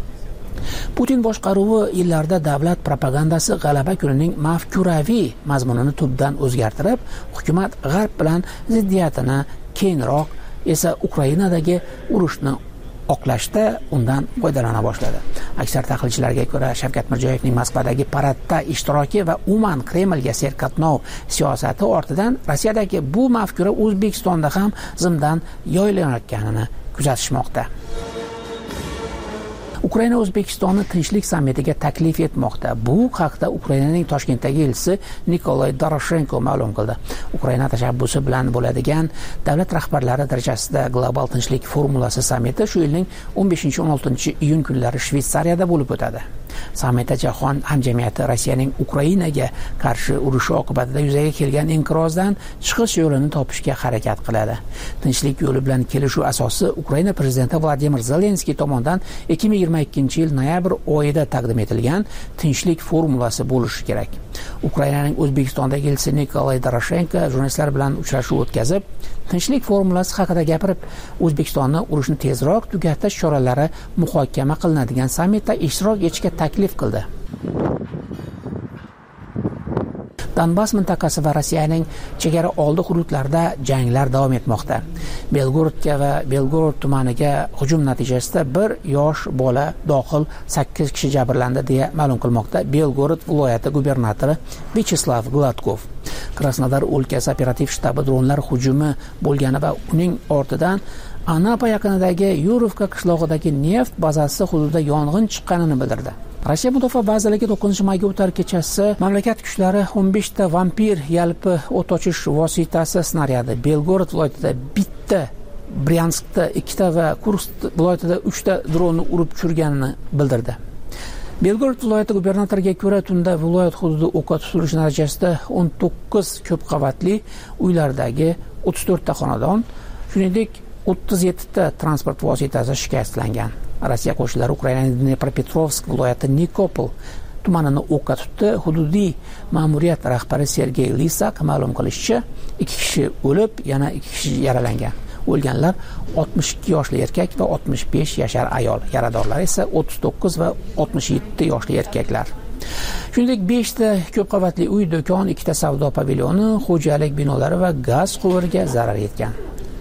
Putin boshqaruvi yillarda davlat propagandasi g'alaba kunining mafkuraviy mazmunini tubdan o'zgartirib, hukumat g'arb bilan ziddiyatini keyinroq esa Ukrainadagi urushni oqlashda undan foydalana boshladi. Aksar tahlilchilarga ko'ra, Shavkat Mirziyoyevning Moskvadagi paradda ishtiroki va umuman Kremlga serqatnov siyosati ortidan Rossiyadagi bu mafkura O'zbekistonda ham zimdan yoylanayotganini kuzatishmoqda. Ukraina O'zbekistonni tinchlik sammitiga taklif etmoqda. Bu haqda Ukrainaning Toshkentdagi elchisi Nikolay Doroshenko ma'lum qildi. Ukraina tashabbusi bilan bo'ladigan davlat rahbarlari darajasida global tinchlik formulasi sammiti shu yilning o'n beshinchi o'n oltinchi iyun kunlari Shveysariyada bo'lib o'tadi. Sammitda jahon hamjamiyati Rossiyaning Ukrainaga qarshi urushi oqibatida yuzaga kelgan inqirozdan chiqish yo'lini topishga harakat qiladi. Tinchlik yo'li bilan kelishuv asosi Ukraina prezidenti Vladimir Zelenskiy tomonidan ikki ming yigirma ikkinchi yil noyabr oyida taqdim etilgan tinchlik formulasi bo'lishi kerak. Ukrainaning O'zbekistondagi elchisi Nikolay Doroshenko jurnalistlar bilan uchrashuv o'tkazib, tinchlik formulasi haqida gapirib, O'zbekistonni urushni tezroq tugatish choralari muhokama qilinadigan sammitda ishtirok etishga taklif qildi. Donbass mintaqasi va Rossiyaning chegara oldi hududlarida janglar davom etmoqda. Belgorodga va Belgorod tumaniga hujum natijasida bir yosh bola dohil sakkiz kishi jabrlandi deya ma'lum qilmoqda Belgorod viloyati gubernatori Vyacheslav Gladkov. Krasnodar o'lkasi operativ shtabi dronlar hujumi bo'lgani va uning ortidan Anapa yaqinidagi Yurovka qishlog'idagi neft bazasi hududida yong'in chiqqanini bildirdi. Rossiya Mudofaa vazirligi to'qqizinchi mayga o'tar kechasi mamlakat kuchlari o'n besh ta vampir yalpi o't ochish vositasi snaryadi Belgorod viloyatida bitta, Bryanskda ikkita va Kursk viloyatida uchta dronni urib tushirganini bildirdi. Belgorod viloyati gubernatoriga ko'ra, tunda viloyat hududi o'qqa tutilishi natijasida o'n to'qqiz ko'p qavatli uylardagi o'ttiz to'rt ta xonadon, shuningdek o'ttiz yetti ta transport vositasi shikastlangan. Rossiya qo'shinlari Ukrainaning Dnepropetrovsk viloyati Nikopol tumanini o'qqa tutdi. Hududiy ma'muriyat rahbari Sergey Lisak ma'lum qilishicha, ikki kishi o'lib, yana ikki kishi yaralangan. O'lganlar oltmish ikki yoshli erkak va oltmish besh yashar ayol. Yaradorlar esa o'ttiz to'qqiz va oltmish yetti yoshli erkaklar. Shuningdek, besh ta ko'p qavatli uy, do'kon, ikkita savdo pavilyoni, xo'jalik binolari va gaz quvuriga zarar yetgan.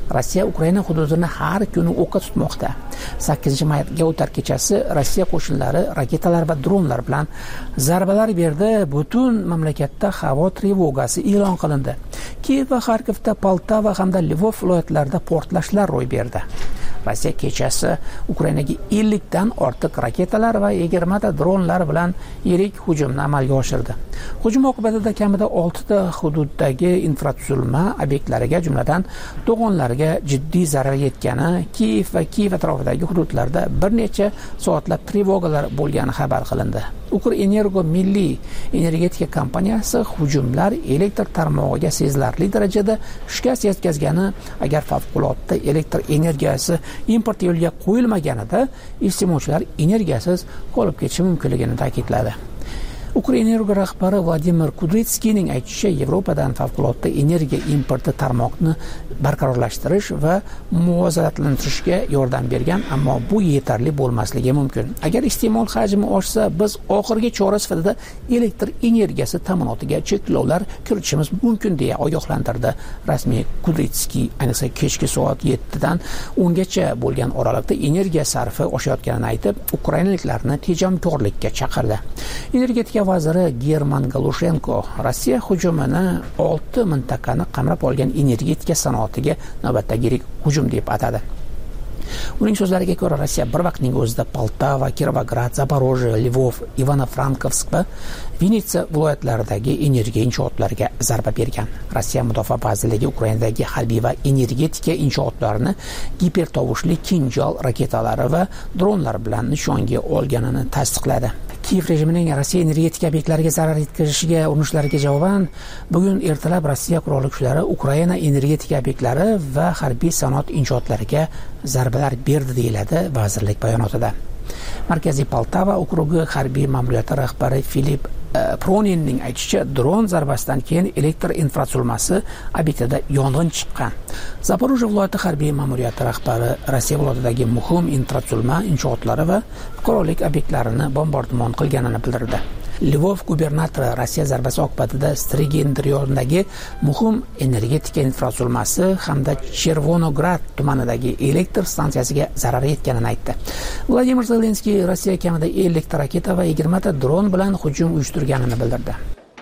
Rossiya Ukraina hududini har kuni o'qqa tutmoqda. sakkizinchi mayga o'tar kechasi Rossiya qo'shinlari raketalar va dronlar bilan zarbalar berdi. Butun mamlakatda havo trevogasi e'lon qilindi. Kiyev va Xarkovda, Poltava hamda Lvov viloyatlarida portlashlar ro'y berdi. Rossiya kechasi Ukrainaga ellik dan ortiq raketalar va yigirma ta dronlar bilan yirik hujumni amalga oshirdi. Hujum oqibatida kamida olti ta hududdagi infratuzilma obyektlariga, jumladan to'g'onlarga jiddiy zarar yetgani, Kiyev va Kiyev atrofidagi hududlarda bir necha soatlab trevogalar bo'lgani xabar qilindi. Ukrenergo milliy energetika kompaniyasi hujumlar elektr tarmog'iga sezilarli darajada shikast yetkazgani, agar favqulodda elektr energiyasi import yo'liga qo'yilmaganida iste'molchilar energiyasiz qolib ketishi mumkinligini ta'kidladi. Ukrenergo rahbari Vladimir Kudrytskiyning aytishicha, Yevropadan favqulodda energiya importi tarmoqni barqarorlashtirish va muvozanatlantirishga yordam bergan, ammo bu yetarli bo'lmasligi mumkin. Agar iste'mol hajmi oshsa, biz oxirgi chora sifatida elektr energiyasi ta'minotiga cheklovlar kiritishimiz mumkin deya ogohlantirdi rasmiy Kudrytskiy. Ayniqsa kechki soat yettidan o'ngacha bo'lgan oralikda energiya sarfi oshayotganini aytib, ukrainaliklarni tejamkorlikka chaqirdi. Energetika vaziri German Galushenko Rossiya hujumini olti mintaqani qamrab olgan energetika sanoatiga navbatdagi yirik hujum deb atadi. Uning so'zlariga ko'ra, Rossiya bir vaqtning o'zida Poltava, Kirovograd, Zaporojye, Lvov, Ivano-Frankovsk va Vinitsa viloyatlaridagi energiya inshootlariga zarba bergan. Rossiya Mudofaa vazirligi Ukrainadagi harbiy va energetika inshootlarini gipertovushli Kinjal raketalari va dronlar bilan nishonga olganini tasdiqladi. Kiyev rejimining Rossiya energetika obyektlariga zarar yetkazishiga urinishlariga javoban bugun ertalab Rossiya qurolli kuchlari Ukraina energetika obyektlari va harbiy sanoat inshootlariga zarbalar berdi deyiladi vazirlik bayonotida. Markaziy Poltava okrugi harbiy ma'muriyati rahbari Filip Proninning aytishicha, dron zarbasidan keyin elektr infratuzilmasi obyektida yong'in chiqqan. Zaporojye viloyati harbiy ma'muriyati rahbari Rossiya viloyatidagi muhim infratuzilma inshootlari va fuqarolik obyektlarini bombardimon qilganini bildirdi. Lvov gubernatori Rossiya zarbasi oqibatida Strigendriyondagi muhim energetika infratuzilmasi hamda Chervonograd tumanidagi elektr stansiyasiga zarar yetganini aytdi. Vladimir Zelenskiy Rossiya kamida ellik ta raketa va yigirma ta dron bilan hujum uyushtirganini bildirdi.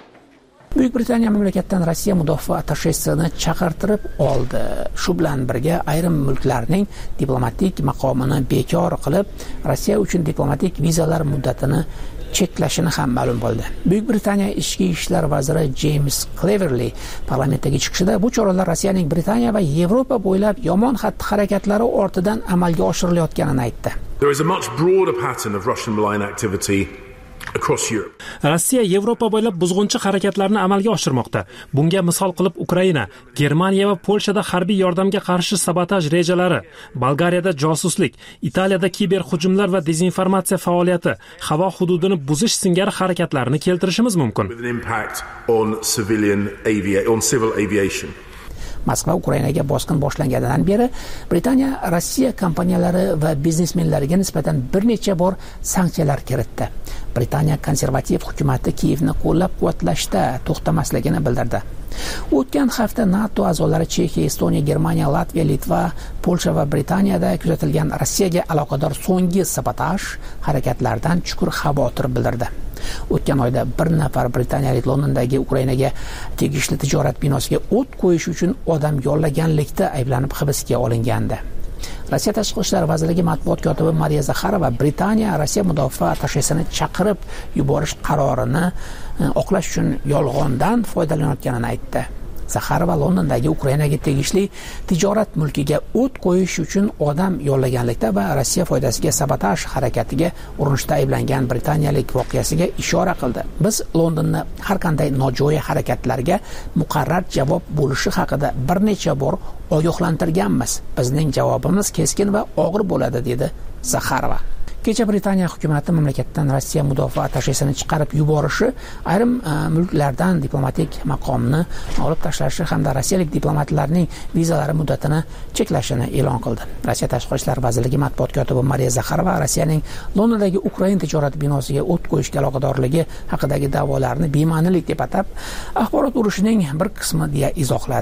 Buyuk Britaniya mamlakatdan Rossiya mudofaa attashesini chaqirtirib oldi. Shu bilan birga ayrim mulklarning diplomatik maqomini bekor qilib, Rossiya uchun diplomatik vizalar muddatini cheklashini ham ma'lum bo'ldi. Buyuk Britaniya ichki ishlar vaziri James Cleverly parlamentdagi chiqishida bu choralar Rossiyaning Britaniya va Yevropa bo'ylab yomon xatti-harakatlari ortidan amalga oshirilayotganini aytdi. There is a much broader pattern of Russian malign activity across Europe. Rossiya Yevropa bo'ylab buzg'unchi harakatlarni amalga oshirmoqda. Bunga misol qilib Ukraina, Germaniya va Polshada harbiy yordamga qarshi sabotaj rejalari, Bolgariyada josuslik, Italiyada kiber hujumlar va dezinformatsiya faoliyati, havo hududini buzish singari harakatlarni keltirishimiz mumkin. With an impact on civilian avia- on civil aviation. Moskva Ukrainaga bosqin boshlanganidan beri Britaniya Rossiya kompaniyalari va biznesmenlariga nisbatan bir necha bor sanksiyalar kiritdi. Britaniya konservativ hukumati Kiyevni qo'llab-quvvatlashda to'xtamasligini bildirdi. O'tgan hafta NATO a'zolari Chexiya, Estoniya, Germaniya, Latviya, Litva, Polsha va Britaniyada kuzatilgan Rossiyaga aloqador so'nggi sabotaj harakatlaridan chuqur xavotir bildirdi. O'tgan oyda bir nafar britaniyalik Londondagi Ukrainaga tegishli tijorat binosiga o't qo'yish uchun odam yollaganlikda ayblanib hibsga olingandi. Rossiya Tashqi ishlar vazirligi matbuot kotibi Mariya Zakharova Britaniya Rossiya mudofaa attashesini chaqirib yuborish qarorini oqlash uchun yolg'ondan foydalanayotganini aytdi. Zakharova Londondagi Ukrainaga tegishli tijorat mulkiga o't qo'yish uchun odam yollaganlikda va Rossiya foydasiga sabotaj harakatiga urinishda ayblangan britaniyalik voqeasiga ishora qildi. Biz Londonni har qanday nojo'ya harakatlarga muqarrar javob bo'lishi haqida bir necha bor ogohlantirganmiz. Bizning javobimiz keskin va og'ir bo'ladi, dedi Zakharova. Kecha Britaniya hukumati mamlakatdan Rossiya mudofaa attashesini chiqarib yuborishi, ayrim mulklardan diplomatik maqomni olib tashlashi hamda rossiyalik diplomatlarning vizalari muddatini cheklashini e'lon qildi. Rossiya Tashqi ishlar vazirligi matbuot kotibi Mariya Zakharova Rossiyaning Londondagi Ukraina tijorat binosiga o't qo'yishga aloqadorligi haqidagi da'volarni bema'nilik deb atab, axborot urushining bir qismi deya izohladi.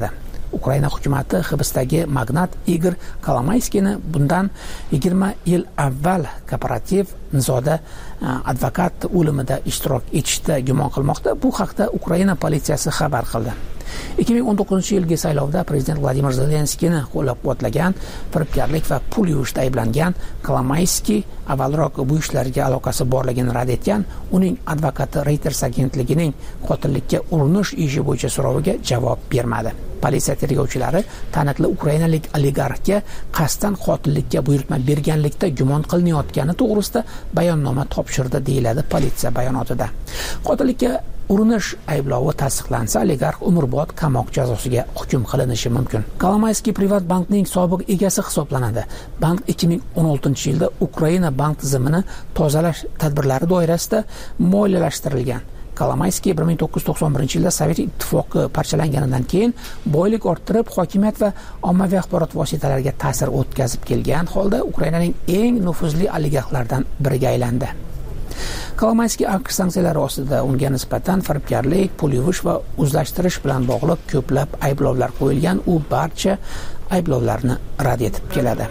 Ukraina hukumati hibsdagi magnat Igor Kolomayskiyni bundan yigirma yil avval kooperativ nizoda advokat o'limida ishtirok etishda gumon qilmoqda. Bu haqda Ukraina politsiyasi xabar qildi. ikki ming o'n to'qqizinchi yilgi saylovda prezident Vladimir Zelenskiyni qo'llab-quvvatlagan, firibgarlik va pul yuvishda ayblangan Kolomayskiy avvalroq bu ishlarga aloqasi borligini rad etgan. Uning advokati Reuters agentligining qotillikka urinish ishi bo'yicha so'roviga javob bermadi. Politsiya tergovchilari taniqli ukrainalik oligarxga qasddan qotillikka buyurtma berganlikda gumon qilinayotgani to'g'risida bayonnoma topshirdi, deyiladi politsiya bayonotida. Qotillikka urinish ayblovi tasdiqlansa, oligarx umrbod qamoq jazosiga hukm qilinishi mumkin. Kolomayskiy privat bankning sobiq egasi hisoblanadi. Bank ikki ming o'n oltinchi yilda Ukraina bank tizimini tozalash tadbirlari doirasida moliyalashtirilgan. Kolomayskiy bir ming to'qqiz yuz to'qson birinchi yilda Sovet ittifoqi parchalanganidan keyin boylik orttirib, hokimiyat va ommaviy axborot vositalariga ta'sir o'tkazib kelgan holda Ukrainaning eng nufuzli oligarxlardan biriga aylandi. Kolomayskiy AQSh sanksiyalari ostida unga nisbatan firibgarlik, pul yuvish va o'zlashtirish bilan bog'liq ko'plab ayblovlar qo'yilgan. U barcha ayblovlarni rad etib keladi.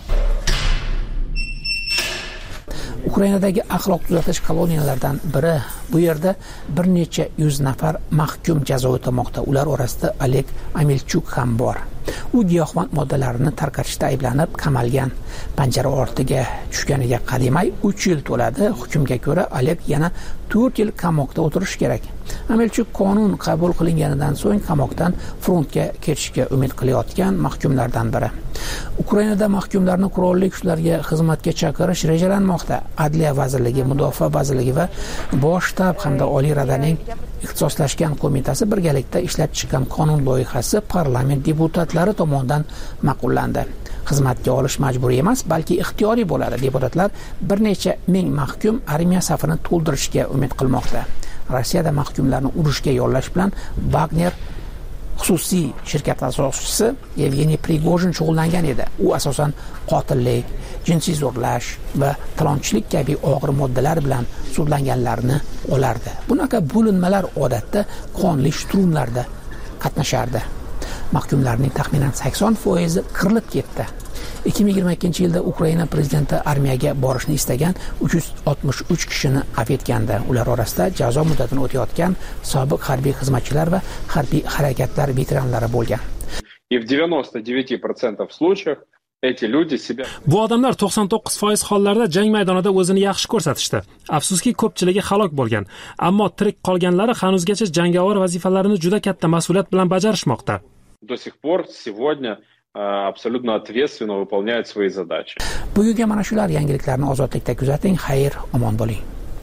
Ukrainadagi axloq tuzatish koloniyalaridan biri. Bu yerda bir necha yuz nafar mahkum jazo o'tamoqda. Ular orasida Oleg Amilchuk ham bor. U giyohvand moddalarni tarqatishda ayblanib qamalgan. Panjara ortiga tushganiga qadimay uch yil to'ladi. Hukmga ko'ra Oleg yana to'rt yil qamoqda o'tirishi kerak. Amilchuk qonun qabul qilinganidan so'ng qamoqdan frontga ketishga umid qilayotgan mahkumlardan biri. Ukrainada mahkumlarni qurolli kuchlarga xizmatga chaqirish rejalanmoqda. Adliya vazirligi, Mudofaa vazirligi va Bosh shtab hamda Oliy Radaning ixtisoslashgan qo'mitasi birgalikda ishlab chiqqan qonun loyihasi parlament deputatlari tomonidan ma'qullandi. Xizmatga olish majburiy emas, balki ixtiyoriy bo'ladi. Deputatlar bir necha ming mahkum armiya safini to'ldirishga umid qilmoqda. Rossiyada mahkumlarni urushga yollash bilan Wagner xususiy shirkat asoschisi Yevgeniy Prigojin shug'ullangan edi. U asosan qotillik, jinsiy zo'rlash va talonchilik kabi og'ir moddalar bilan sudlanganlarni olardi. Bunaqa bo'linmalar odatda qonli shturmlarda qatnashardi. Mahkumlarning taxminan sakson foizi qirilib ketdi. ikki ming yigirma ikkinchi yilda Ukraina prezidenti armiyaga borishni istagan uch yuz oltmish uch kishini afv etgandi. Ular orasida jazo muddatini o'tayotgan sobiq harbiy xizmatchilar va harbiy harakatlar veteranlari bo'lgan. И в девяноста девяти процентах случаев эти люди себя Bu odamlar to'qson to'qqiz foiz hollarda jang maydonida o'zini yaxshi ko'rsatishdi. Afsuski ko'pchiligi halok bo'lgan, ammo tirik qolganlari hanuzgacha jangovar vazifalarini juda katta mas'uliyat bilan bajarishmoqda. До сих пор сегодня абсолютно ответственно выполняют свои задачи. Bugunga mana shular yangiliklarni ozodlikda kuzating. Xayr, omon bo'ling.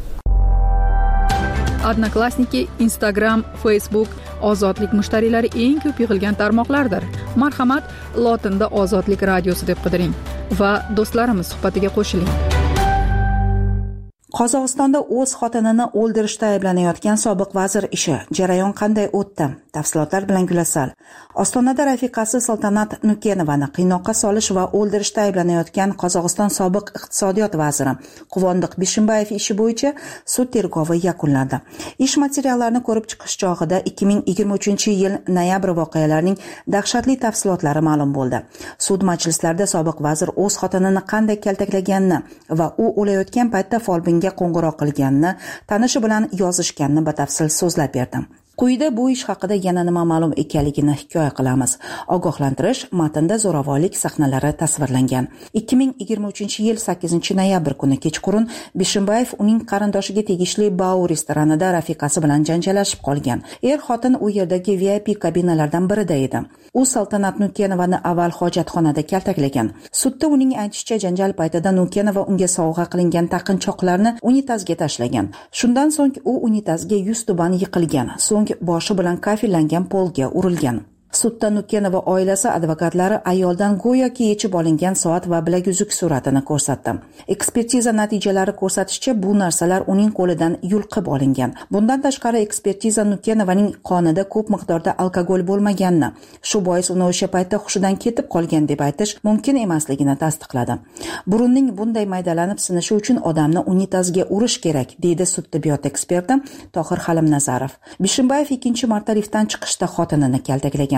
Odnoklassniki, Instagram, Facebook ozodlik mushtariylari eng ko'p yig'ilgan tarmoqlardir. Marhamat, lotinda Ozodlik radiosi deb qidiring va do'stlarimiz suhbatiga qo'shiling. Qozog'istonda o'z xotinini o'ldirishda ayblanayotgan sobiq vazir ishi. Jarayon qanday o'tdi? Tafsilotlar bilan Gulasal. Ostonada rafiqasi Saltanat Nukenovani qiynoqqa solish va o'ldirishda ayblanayotgan Qozog'iston sobiq iqtisodiyot vaziri Quvondiq Bishimbayev ishi bo'yicha sud tergovi yakunlandi. Ish materiallarini ko'rib chiqish chog'ida ikki ming yigirma uchinchi yil noyabr voqealarining dahshatli tafsilotlari ma'lum bo'ldi. Sud majlislarida sobiq vazir o'z xotinini qanday kaltaklaganini va u o'layotgan paytda folbinga qo'ng'iroq qilganini, tanishi bilan yozishganini batafsil so'zlab berdi. Quyida bu ish haqida yana nima ma'lum ekanligini hikoya qilamiz. Ogohlantirish: matnda zo'ravonlik sahnalari tasvirlangan. ikki ming yigirma uchinchi yil sakkizinchi noyabr kuni kechqurun Bishimbayev uning qarindoshiga tegishli Bau restoranida rafiqasi bilan janjallashib qolgan. Er-xotin u yerdagi V I P kabinalardan birida edi. U Saltanat Nukenovani avval hojatxonada kaltaklagan. Sudda uning aytishicha, janjal paytida Nukenova unga sovg'a qilingan taqinchoqlarni unitazga tashlagan. Shundan so'ng u unitazga yuz tuban yiqilgan. So'ng boshi bilan kafillangan polga urilgan. Sudda Nukenova oilasi advokatlari ayoldan go'yoki yechib olingan soat va bilaguzuk suratini ko'rsatdi. Ekspertiza natijalari ko'rsatishicha, bu narsalar uning qo'lidan yulqib olingan. Bundan tashqari ekspertiza Nukenovaning qonida ko'p miqdorda alkogol bo'lmaganini, shu bois uni o'sha paytda hushidan ketib qolgan deb aytish mumkin emasligini tasdiqladi. Burunning bunday maydalanib sinishi uchun odamni unitazga urish kerak, deydi sud tibbiyot eksperti Tohir Halimnazarov. Bishimbayev ikkinchi marta liftdan chiqishda xotinini kaltaklagan.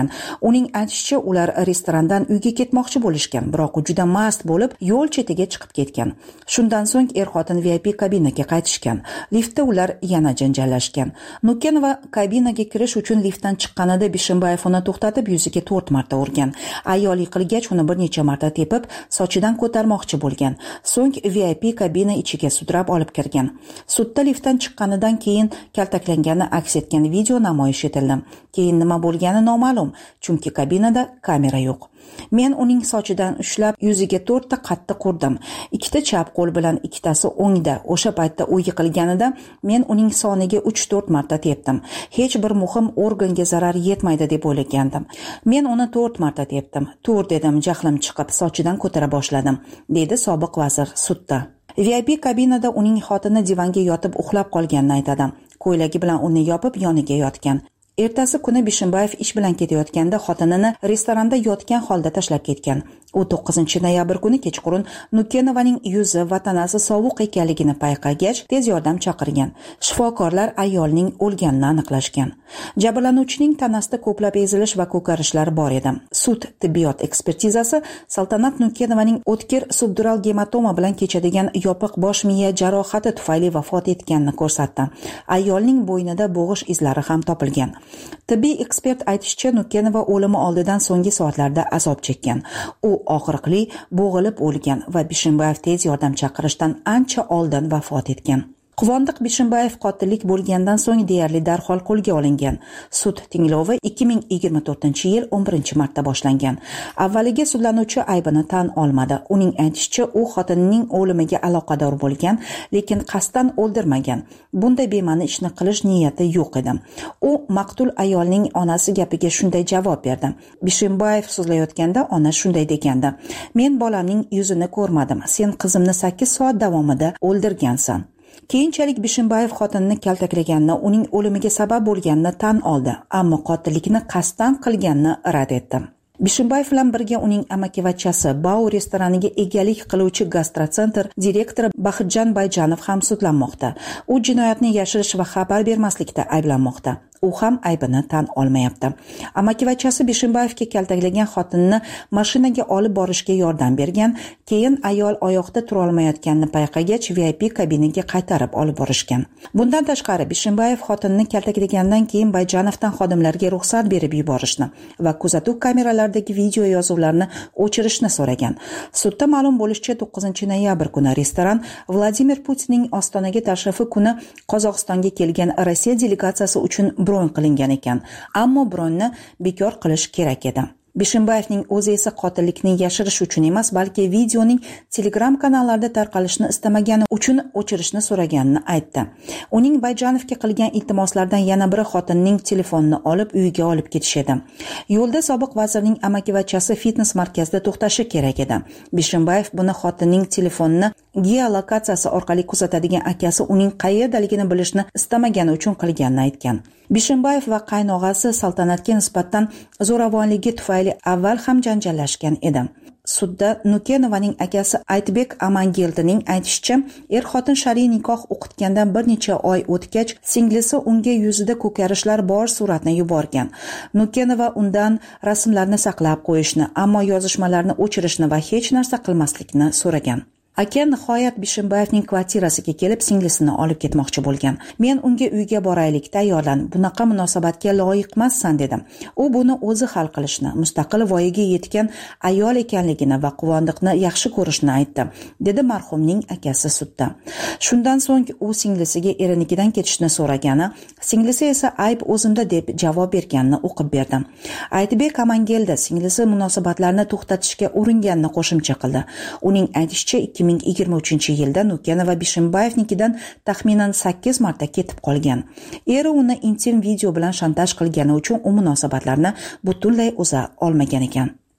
bo'lgan. Uning aytishicha, ular restorandan uyga ketmoqchi bo'lishgan, biroq u juda mast bo'lib, yo'l chetiga chiqib ketgan. Shundan so'ng er-xotin V I P kabinaga qaytishgan. Liftda ular yana janjallashgan. Nukenova kabinaga kirish uchun liftdan chiqqanida Bishimbayev uni to'xtatib, yuziga to'rt marta urgan. Ayol yiqilgach, uni bir necha marta tepib, sochidan ko'tarmoqchi bo'lgan. So'ng V I P kabina ichiga sudrab olib kirgan. Sudda liftdan chiqqanidan keyin kaltaklangani aks etgan video namoyish etildi. Keyin nima bo'lgani noma'lum, chunki kabinada kamera yo'q. Men uning sochidan ushlab, yuziga to'rtta qattiq urdim. Ikkita chap qo'l bilan, ikkitasi o'ngda. O'sha paytda u yiqilganida men uning soniga uch to'rt marta tepdim. Hech bir muhim organga zarar yetmaydi deb o'ylagandim. Men uni to'rt marta tepdim. Tur dedim, jahlim chiqib, sochidan ko'tara boshladim, dedi sobiq vazir sudda. V I P kabinada uning xotini divanga yotib uxlab qolganini aytadi. Ko'ylagi bilan uni yopib yoniga yotgan. Ertasi kuni Bishimbayev ish bilan ketayotganda xotinini restoranda yotgan holda tashlab ketgan. U to'qqizinchi noyabr kuni kechqurun Nukenovaning yuzi va tanasi sovuq ekanligini payqagach, tez yordam chaqirgan. Shifokorlar ayolning o'lganini aniqlashgan. Jabrlanuvchining tanasida ko'plab ezilish va ko'karishlar bor edi. Sud tibbiyot ekspertizasi Saltanat Nukenovaning o'tkir subdural gematoma bilan kechadigan yopiq bosh miya jarohati tufayli vafot etganini ko'rsatdi. Ayolning bo'ynida bo'g'ish izlari ham topilgan. Tibbiy ekspert aytishicha, Nukenova o'limi oldidan so'nggi soatlarda azob chekkan. U og'riqli bo'g'ilib o'lgan va Bishimbayev tez yordam chaqirishdan ancha oldin vafot etgan. Quvondiq Bishimbayev qotillik bo'lgandan so'ng deyarli darhol qo'lga olingan. Sud tinglovi ikki ming yigirma to'rtinchi yil o'n birinchi martda boshlangan. Avvaliga sudlanuvchi aybini tan olmadi. Uning aytishicha, u xotinining o'limiga aloqador bo'lgan, lekin qasddan o'ldirmagan. Bunday bema'ni ishni qilish niyati yo'q edi. U maqtul ayolning onasi gapiga shunday javob berdi. Bishimbayev so'zlayotganda ona shunday degandi: "Men bolamning yuzini ko'rmadim. Sen qizimni sakkiz soat davomida o'ldirgansan." Keyinchalik Bishimbayev xotinini kaltaklaganini, uning o'limiga sabab bo'lganini tan oldi, ammo qotillikni qasddan qilganini rad etdi. Bishimbayev bilan birga uning amakivachchasi, Bau restoraniga egalik qiluvchi Gastrocentr direktori Baxtjon Bayjanov ham sudlanmoqda. U jinoyatni yashirish va xabar bermaslikda ayblanmoqda. U ham aybini tan olmayapti. Amakivachchasi Bishimbayevga kaltaklagan xotinini mashinaga olib borishga yordam bergan, keyin ayol oyoqda tura olmayotganini payqagach V I P kabinaga qaytarib olib borishgan. Bundan tashqari Bishimbayev xotinini kaltaklagandan keyin Bayjanovdan xodimlarga ruxsat berib yuborishni va kuzatuv kameralaridagi video yozuvlarni o'chirishni so'ragan. Sudda ma'lum bo'lishicha, to'qqizinchi noyabr kuni restoran Vladimir Putinning Ostonaga tashrifi kuni Qozog'istonga kelgan Rossiya delegatsiyasi uchun bron qilingan ekan, ammo bronni bekor qilish kerak edi. Bishimbayevning o'zi esa qotillikni yashirish uchun emas, balki videoning Telegram kanallarida tarqalishini istamagani uchun o'chirishni so'raganini aytdi. Uning Bayjanovga qilgan iltimoslardan yana biri xotinining telefonini olib uyiga olib ketish edi. Yo'lda sobiq vazirning amakivachchasi fitnes markazida to'xtashi kerak edi. Bishimbayev buni xotinining telefonini geolokatsiyasi orqali kuzatadigan akasi uning qayerdaligini bilishni istamagani uchun qilganini aytgan. Bishimbayev va qaynog'asi Saltanatga nisbatan zo'ravonligi tufayli avval ham janjallashgan edi. Sudda Nukenovaning akasi Aytbek Amangeldining aytishicha, er-xotin shar'iy nikoh o'qitgandan bir necha oy o'tgach, singlisi unga yuzida ko'karishlar bor suratni yuborgan. Nukenova undan rasmlarni saqlab qo'yishni, ammo yozishmalarni o'chirishni va hech narsa qilmaslikni so'ragan. Aka nihoyat Bishimbayevning kvartirasiga kelib singlisini olib ketmoqchi bo'lgan. Men unga uyga boraylik, tayyorlan. Bunaqa munosabatga loyiqmassan dedim. U buni o'zi hal qilishni, mustaqil voyaga yetgan ayol ekanligini va Quvondiqni yaxshi ko'rishni aytdi, dedi marhumning akasi sudda. Shundan so'ng u singlisiga erinikidan ketishni so'ragani, singlisi esa ayb o'zimda deb javob berganini o'qib berdi. Aytbek Amangeldi singlisi munosabatlarni to'xtatishga uringanini qo'shimcha qildi. Uning aytishicha, ikki ming yigirma uchinchi yilda Nukenova Bishimbayevnikidan taxminan sakkiz marta ketib qolgan. Eri uni intim video bilan shantaj qilgani uchun u munosabatlarni butunlay uza olmagan ekan.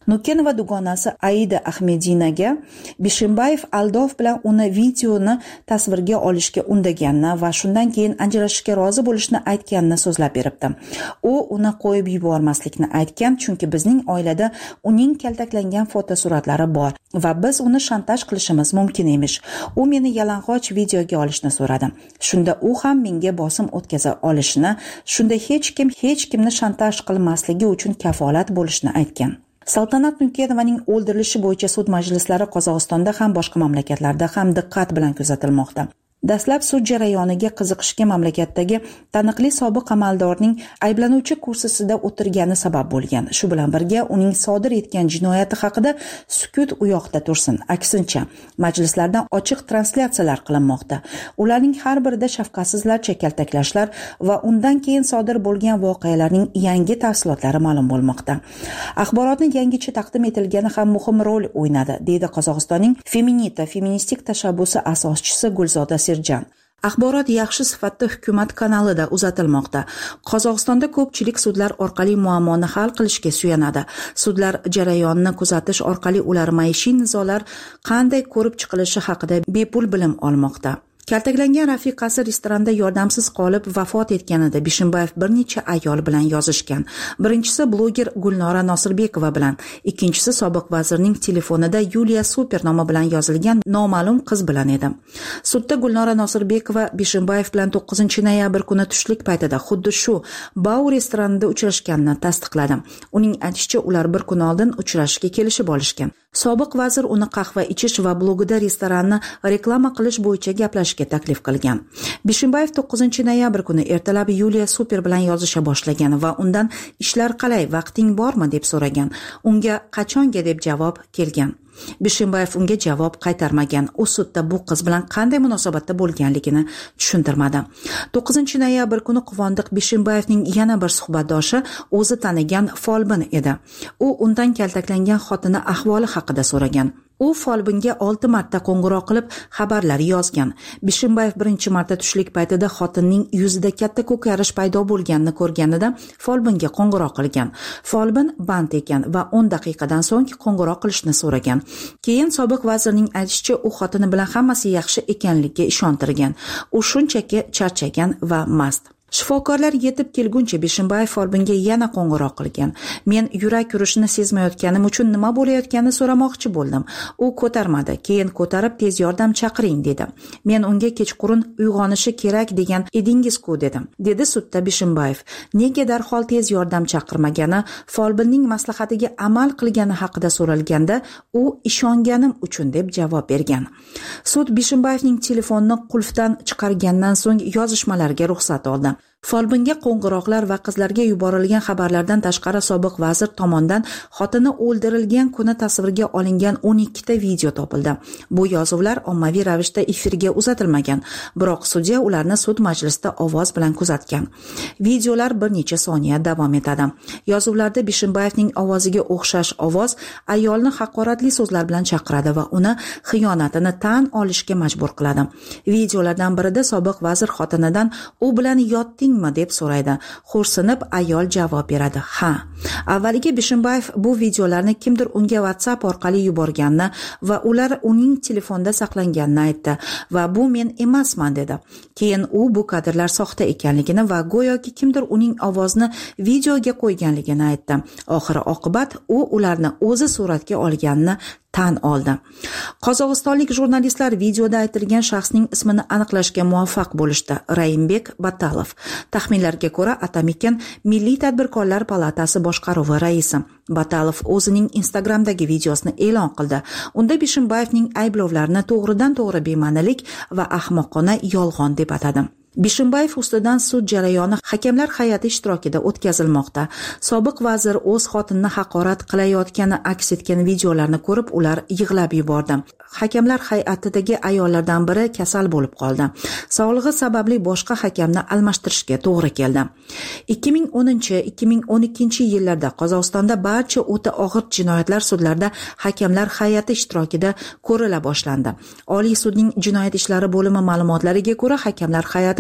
Nukenova dugonasi Aida Ahmedinaga Bishimbayev aldov bilan uni videoni tasvirga olishga undaganini va shundan keyin ajrashishga rozi bo'lishni aytganini so'zlab beribdi. U uni qo'yib yubormaslikni aytgan, chunki bizning oilada uning kaltaklangan fotosuratlari bor va biz uni shantaj qilishimiz mumkin emish. U meni yalang'och videoga olishni so'radi. Shunda u ham menga bosim o'tkaza olishini, shunda hech kim hech kimni shantaj qilmasligi uchun kafolat bo'lishni aytgan. Saltanat Nukenovaning o'ldirilishi bo'yicha sud majlislari Qozog'istonda ham boshqa mamlakatlarda ham diqqat bilan kuzatilmoqda. Dastlab sud jarayoniga qiziqishga mamlakatdagi taniqli sobiq amaldorning ayblanuvchi kursisida o'tirgani sabab bo'lgan. Shu bilan birga uning sodir etgan jinoyati haqida sukut u yoqda tursin. Aksincha, majlislardan ochiq translyatsiyalar qilinmoqda. Ularning har birida shafqatsizlarcha kaltaklashlar va undan keyin sodir bo'lgan voqealarning yangi tafsilotlari ma'lum bo'lmoqda. Axborotni yangicha taqdim etilgani ham muhim rol o'ynadi, deydi Qozog'istonning Feminita feministik tashabbusi asoschisi Gulzoda Serjan. Axborot yaxshi sifatda hukumat kanalida uzatilmoqda. Qozog'istonda ko'pchilik sudlar orqali muammoni hal qilishga suyanadi. Sudlar jarayonini kuzatish orqali ular maishiy nizolar qanday ko'rib chiqilishi haqida bepul bilim olmoqda. Kaltaklangan rafiqasi restoranda yordamsiz qolib vafot etganida Bishimbayev bir necha ayol bilan yozishgan. Birinchisi bloger Gulnora Nosirbekova bilan, ikkinchisi sobiq vazirning telefonida Yuliya Super nomi bilan yozilgan noma'lum qiz bilan edi. Sudda Gulnora Nosirbekova Bishimbayev bilan to'qqizinchi noyabr kuni tushlik paytida xuddi shu Bau restoranida uchrashganini tasdiqladi. Uning aytishicha, ular bir kun oldin uchrashishga kelishib olishgan. Sobiq vazir uni qahva ichish va blogida restoranni reklama qilish bo'yicha gaplashishga taklif qilgan. Bishimbayev to'qqizinchi noyabr kuni ertalab Yuliya Super bilan yozisha boshlagan va undan ishlar qalay, vaqting bormi deb so'ragan. Unga qachonga deb javob kelgan. Bishimbayev unga javob qaytarmagan. U sudda bu qiz bilan qanday munosabatda bo'lganligini tushuntirmadi. to'qqizinchi noyabr kuni Quvondiq Bishimbayevning yana bir suhbatdoshi o'zi tanigan Folbin edi. U undan kaltaklangan xotini ahvoli haqida so'ragan. U Folbinga olti marta qo'ng'iroq qilib xabarlar yozgan. Bishimbayev birinchi marta tushlik paytida xotinning yuzida katta ko'karish paydo bo'lganini ko'rganida Folbinga qo'ng'iroq qilgan. Folbin band ekan va o'n daqiqadan so'ng qo'ng'iroq qilishni so'ragan. Keyin sobiq vazirning aytishicha, u xotini bilan hammasi yaxshi ekanligiga ishontirgan. U shunchaki charchagan va mast. Shifokorlar yetib kelguncha Bishimbayev Folbinga yana qo'ng'iroq qilgan. Men yurak urishini sezmayotganim uchun nima bo'layotganini so'ramoqchi bo'ldim. U ko'tarmadi. Keyin ko'tarib tez yordam chaqiring dedi. Men unga kechqurun uyg'onishi kerak degan edingiz-ku dedim. Dedi sudda Bishimbayev. Nega darhol tez yordam chaqirmagani, Folbinning maslahatiga amal qilgani haqida so'ralganda, u ishonganim uchun deb javob bergan. Sud Bishimbayevning telefonini qulfdan chiqargandan so'ng yozishmalarga ruxsat oldi. Folbinga qo'ng'iroqlar va qizlarga yuborilgan xabarlardan tashqari sobiq vazir tomonidan xotini o'ldirilgan kuni tasvirga olingan o'n ikkita video topildi. Bu yozuvlar ommaviy ravishda efirga uzatilmagan, biroq sudya ularni sud majlisida ovoz bilan kuzatgan. Videolar bir necha soniya davom etadi. Yozuvlarda Bishimbayevning ovoziga o'xshash ovoz ayolni haqoratli so'zlar bilan chaqiradi va uni xiyonatini tan olishga majbur qiladi. Videolardan birida sobiq vazir xotinidan u bilan yotding deb so'raydi. Xo'rsinib ayol javob beradi. Ha. Avvaliga Bishimbayev bu videolarni kimdir unga WhatsApp orqali yuborganini va ular uning telefonda saqlanganini aytdi va bu men emasman dedi. Keyin u bu kadrlar soxta ekanligini va go'yoki kimdir uning ovozini videoga qo'yganligini aytdi. Oxiri oqibat u ularni o'zi suratga olganini tan oldi. Qozog'istonlik jurnalistlar videoda aytilgan shaxsning ismini aniqlashga muvaffaq bo'lishdi. Raimbek Batalov. Taxminlarga ko'ra, Atamikin Milliy tadbirkorlar palatasi boshqaruvi raisi. Batalov o'zining Instagramdagi videosini e'lon qildi. Unda Bishimbayevning ayblovlarini to'g'ridan-to'g'ri bema'nilik va ahmoqona yolg'on deb atadi. Bishimbayev ustidan sud jarayoni hakamlar hay'ati ishtirokida o'tkazilmoqda. Sobiq vazir o'z xotinini haqorat qilayotgani aks etgan videolarni ko'rib, ular yig'lab yubordi. Hakamlar hay'atidagi ayollardan biri kasal bo'lib qoldi. Sog'lig'i sababli boshqa hakamni almashtirishga to'g'ri keldi. ikki ming o'ninchi - ikki ming o'n ikkinchi yillarda Qozog'istonda barcha o'ta og'ir jinoyatlar sudlarda hakamlar hay'ati ishtirokida ko'rila boshlandi. Oliy sudning jinoyat ishlari bo'limi ma'lumotlariga ko'ra, hakamlar hay'ati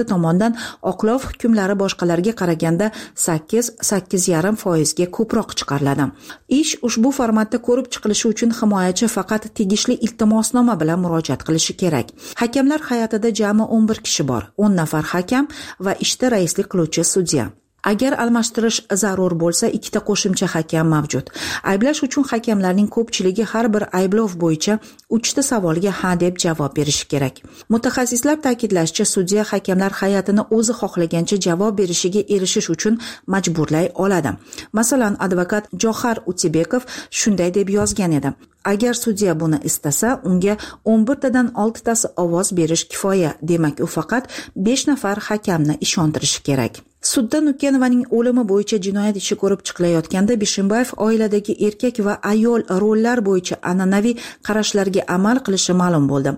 tomonidan oqlov hukmlari boshqalarga qaraganda sakkiz sakkiz yarim foizga ko'proq chiqariladi. Ish ushbu formatda ko'rib chiqilishi uchun himoyachi faqat tegishli iltimosnoma bilan murojaat qilishi kerak. Hakamlar hay'atida jami o'n bir kishi bor. o'n nafar hakam va ishda raislik qiluvchi sudya. Agar almashtirish zarur bo'lsa, ikkita qo'shimcha hakam mavjud. Ayblash uchun hakamlarning ko'pchiligi har bir ayblov bo'yicha uchta savolga ha deb javob berishi kerak. Mutaxassislar ta'kidlashicha, sudya hakamlar hay'atini o'zi xohlagancha javob berishiga erishish uchun majburlay oladi. Masalan, advokat Johar Utibekov shunday deb yozgan edi: agar sudya buni istasa, unga o'n bir tadan olti tasi ovoz berish kifoya. Demak, u faqat besh nafar hakamni ishontirishi kerak. Sudda Nukenovaning o'limi bo'yicha jinoyat ishi ko'rib chiqilayotganda Bishimbayev oiladagi erkak va ayol rollar bo'yicha an'anaviy qarashlarga amal qilishi ma'lum bo'ldi.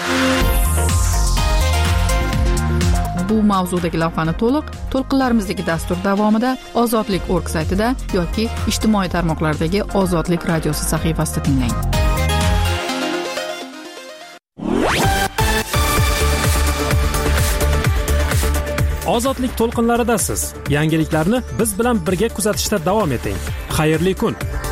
Bu mavzudagi lavhani to'liq to'lqinlarimizdagi dastur davomida ozodlik точка org saytida yoki ijtimoiy tarmoqlardagi Ozodlik radiosi sahifasida tinglang. Ozodlik to'lqinlaridasiz. Yangiliklarni biz bilan birga kuzatishda davom eting. Xayrli kun.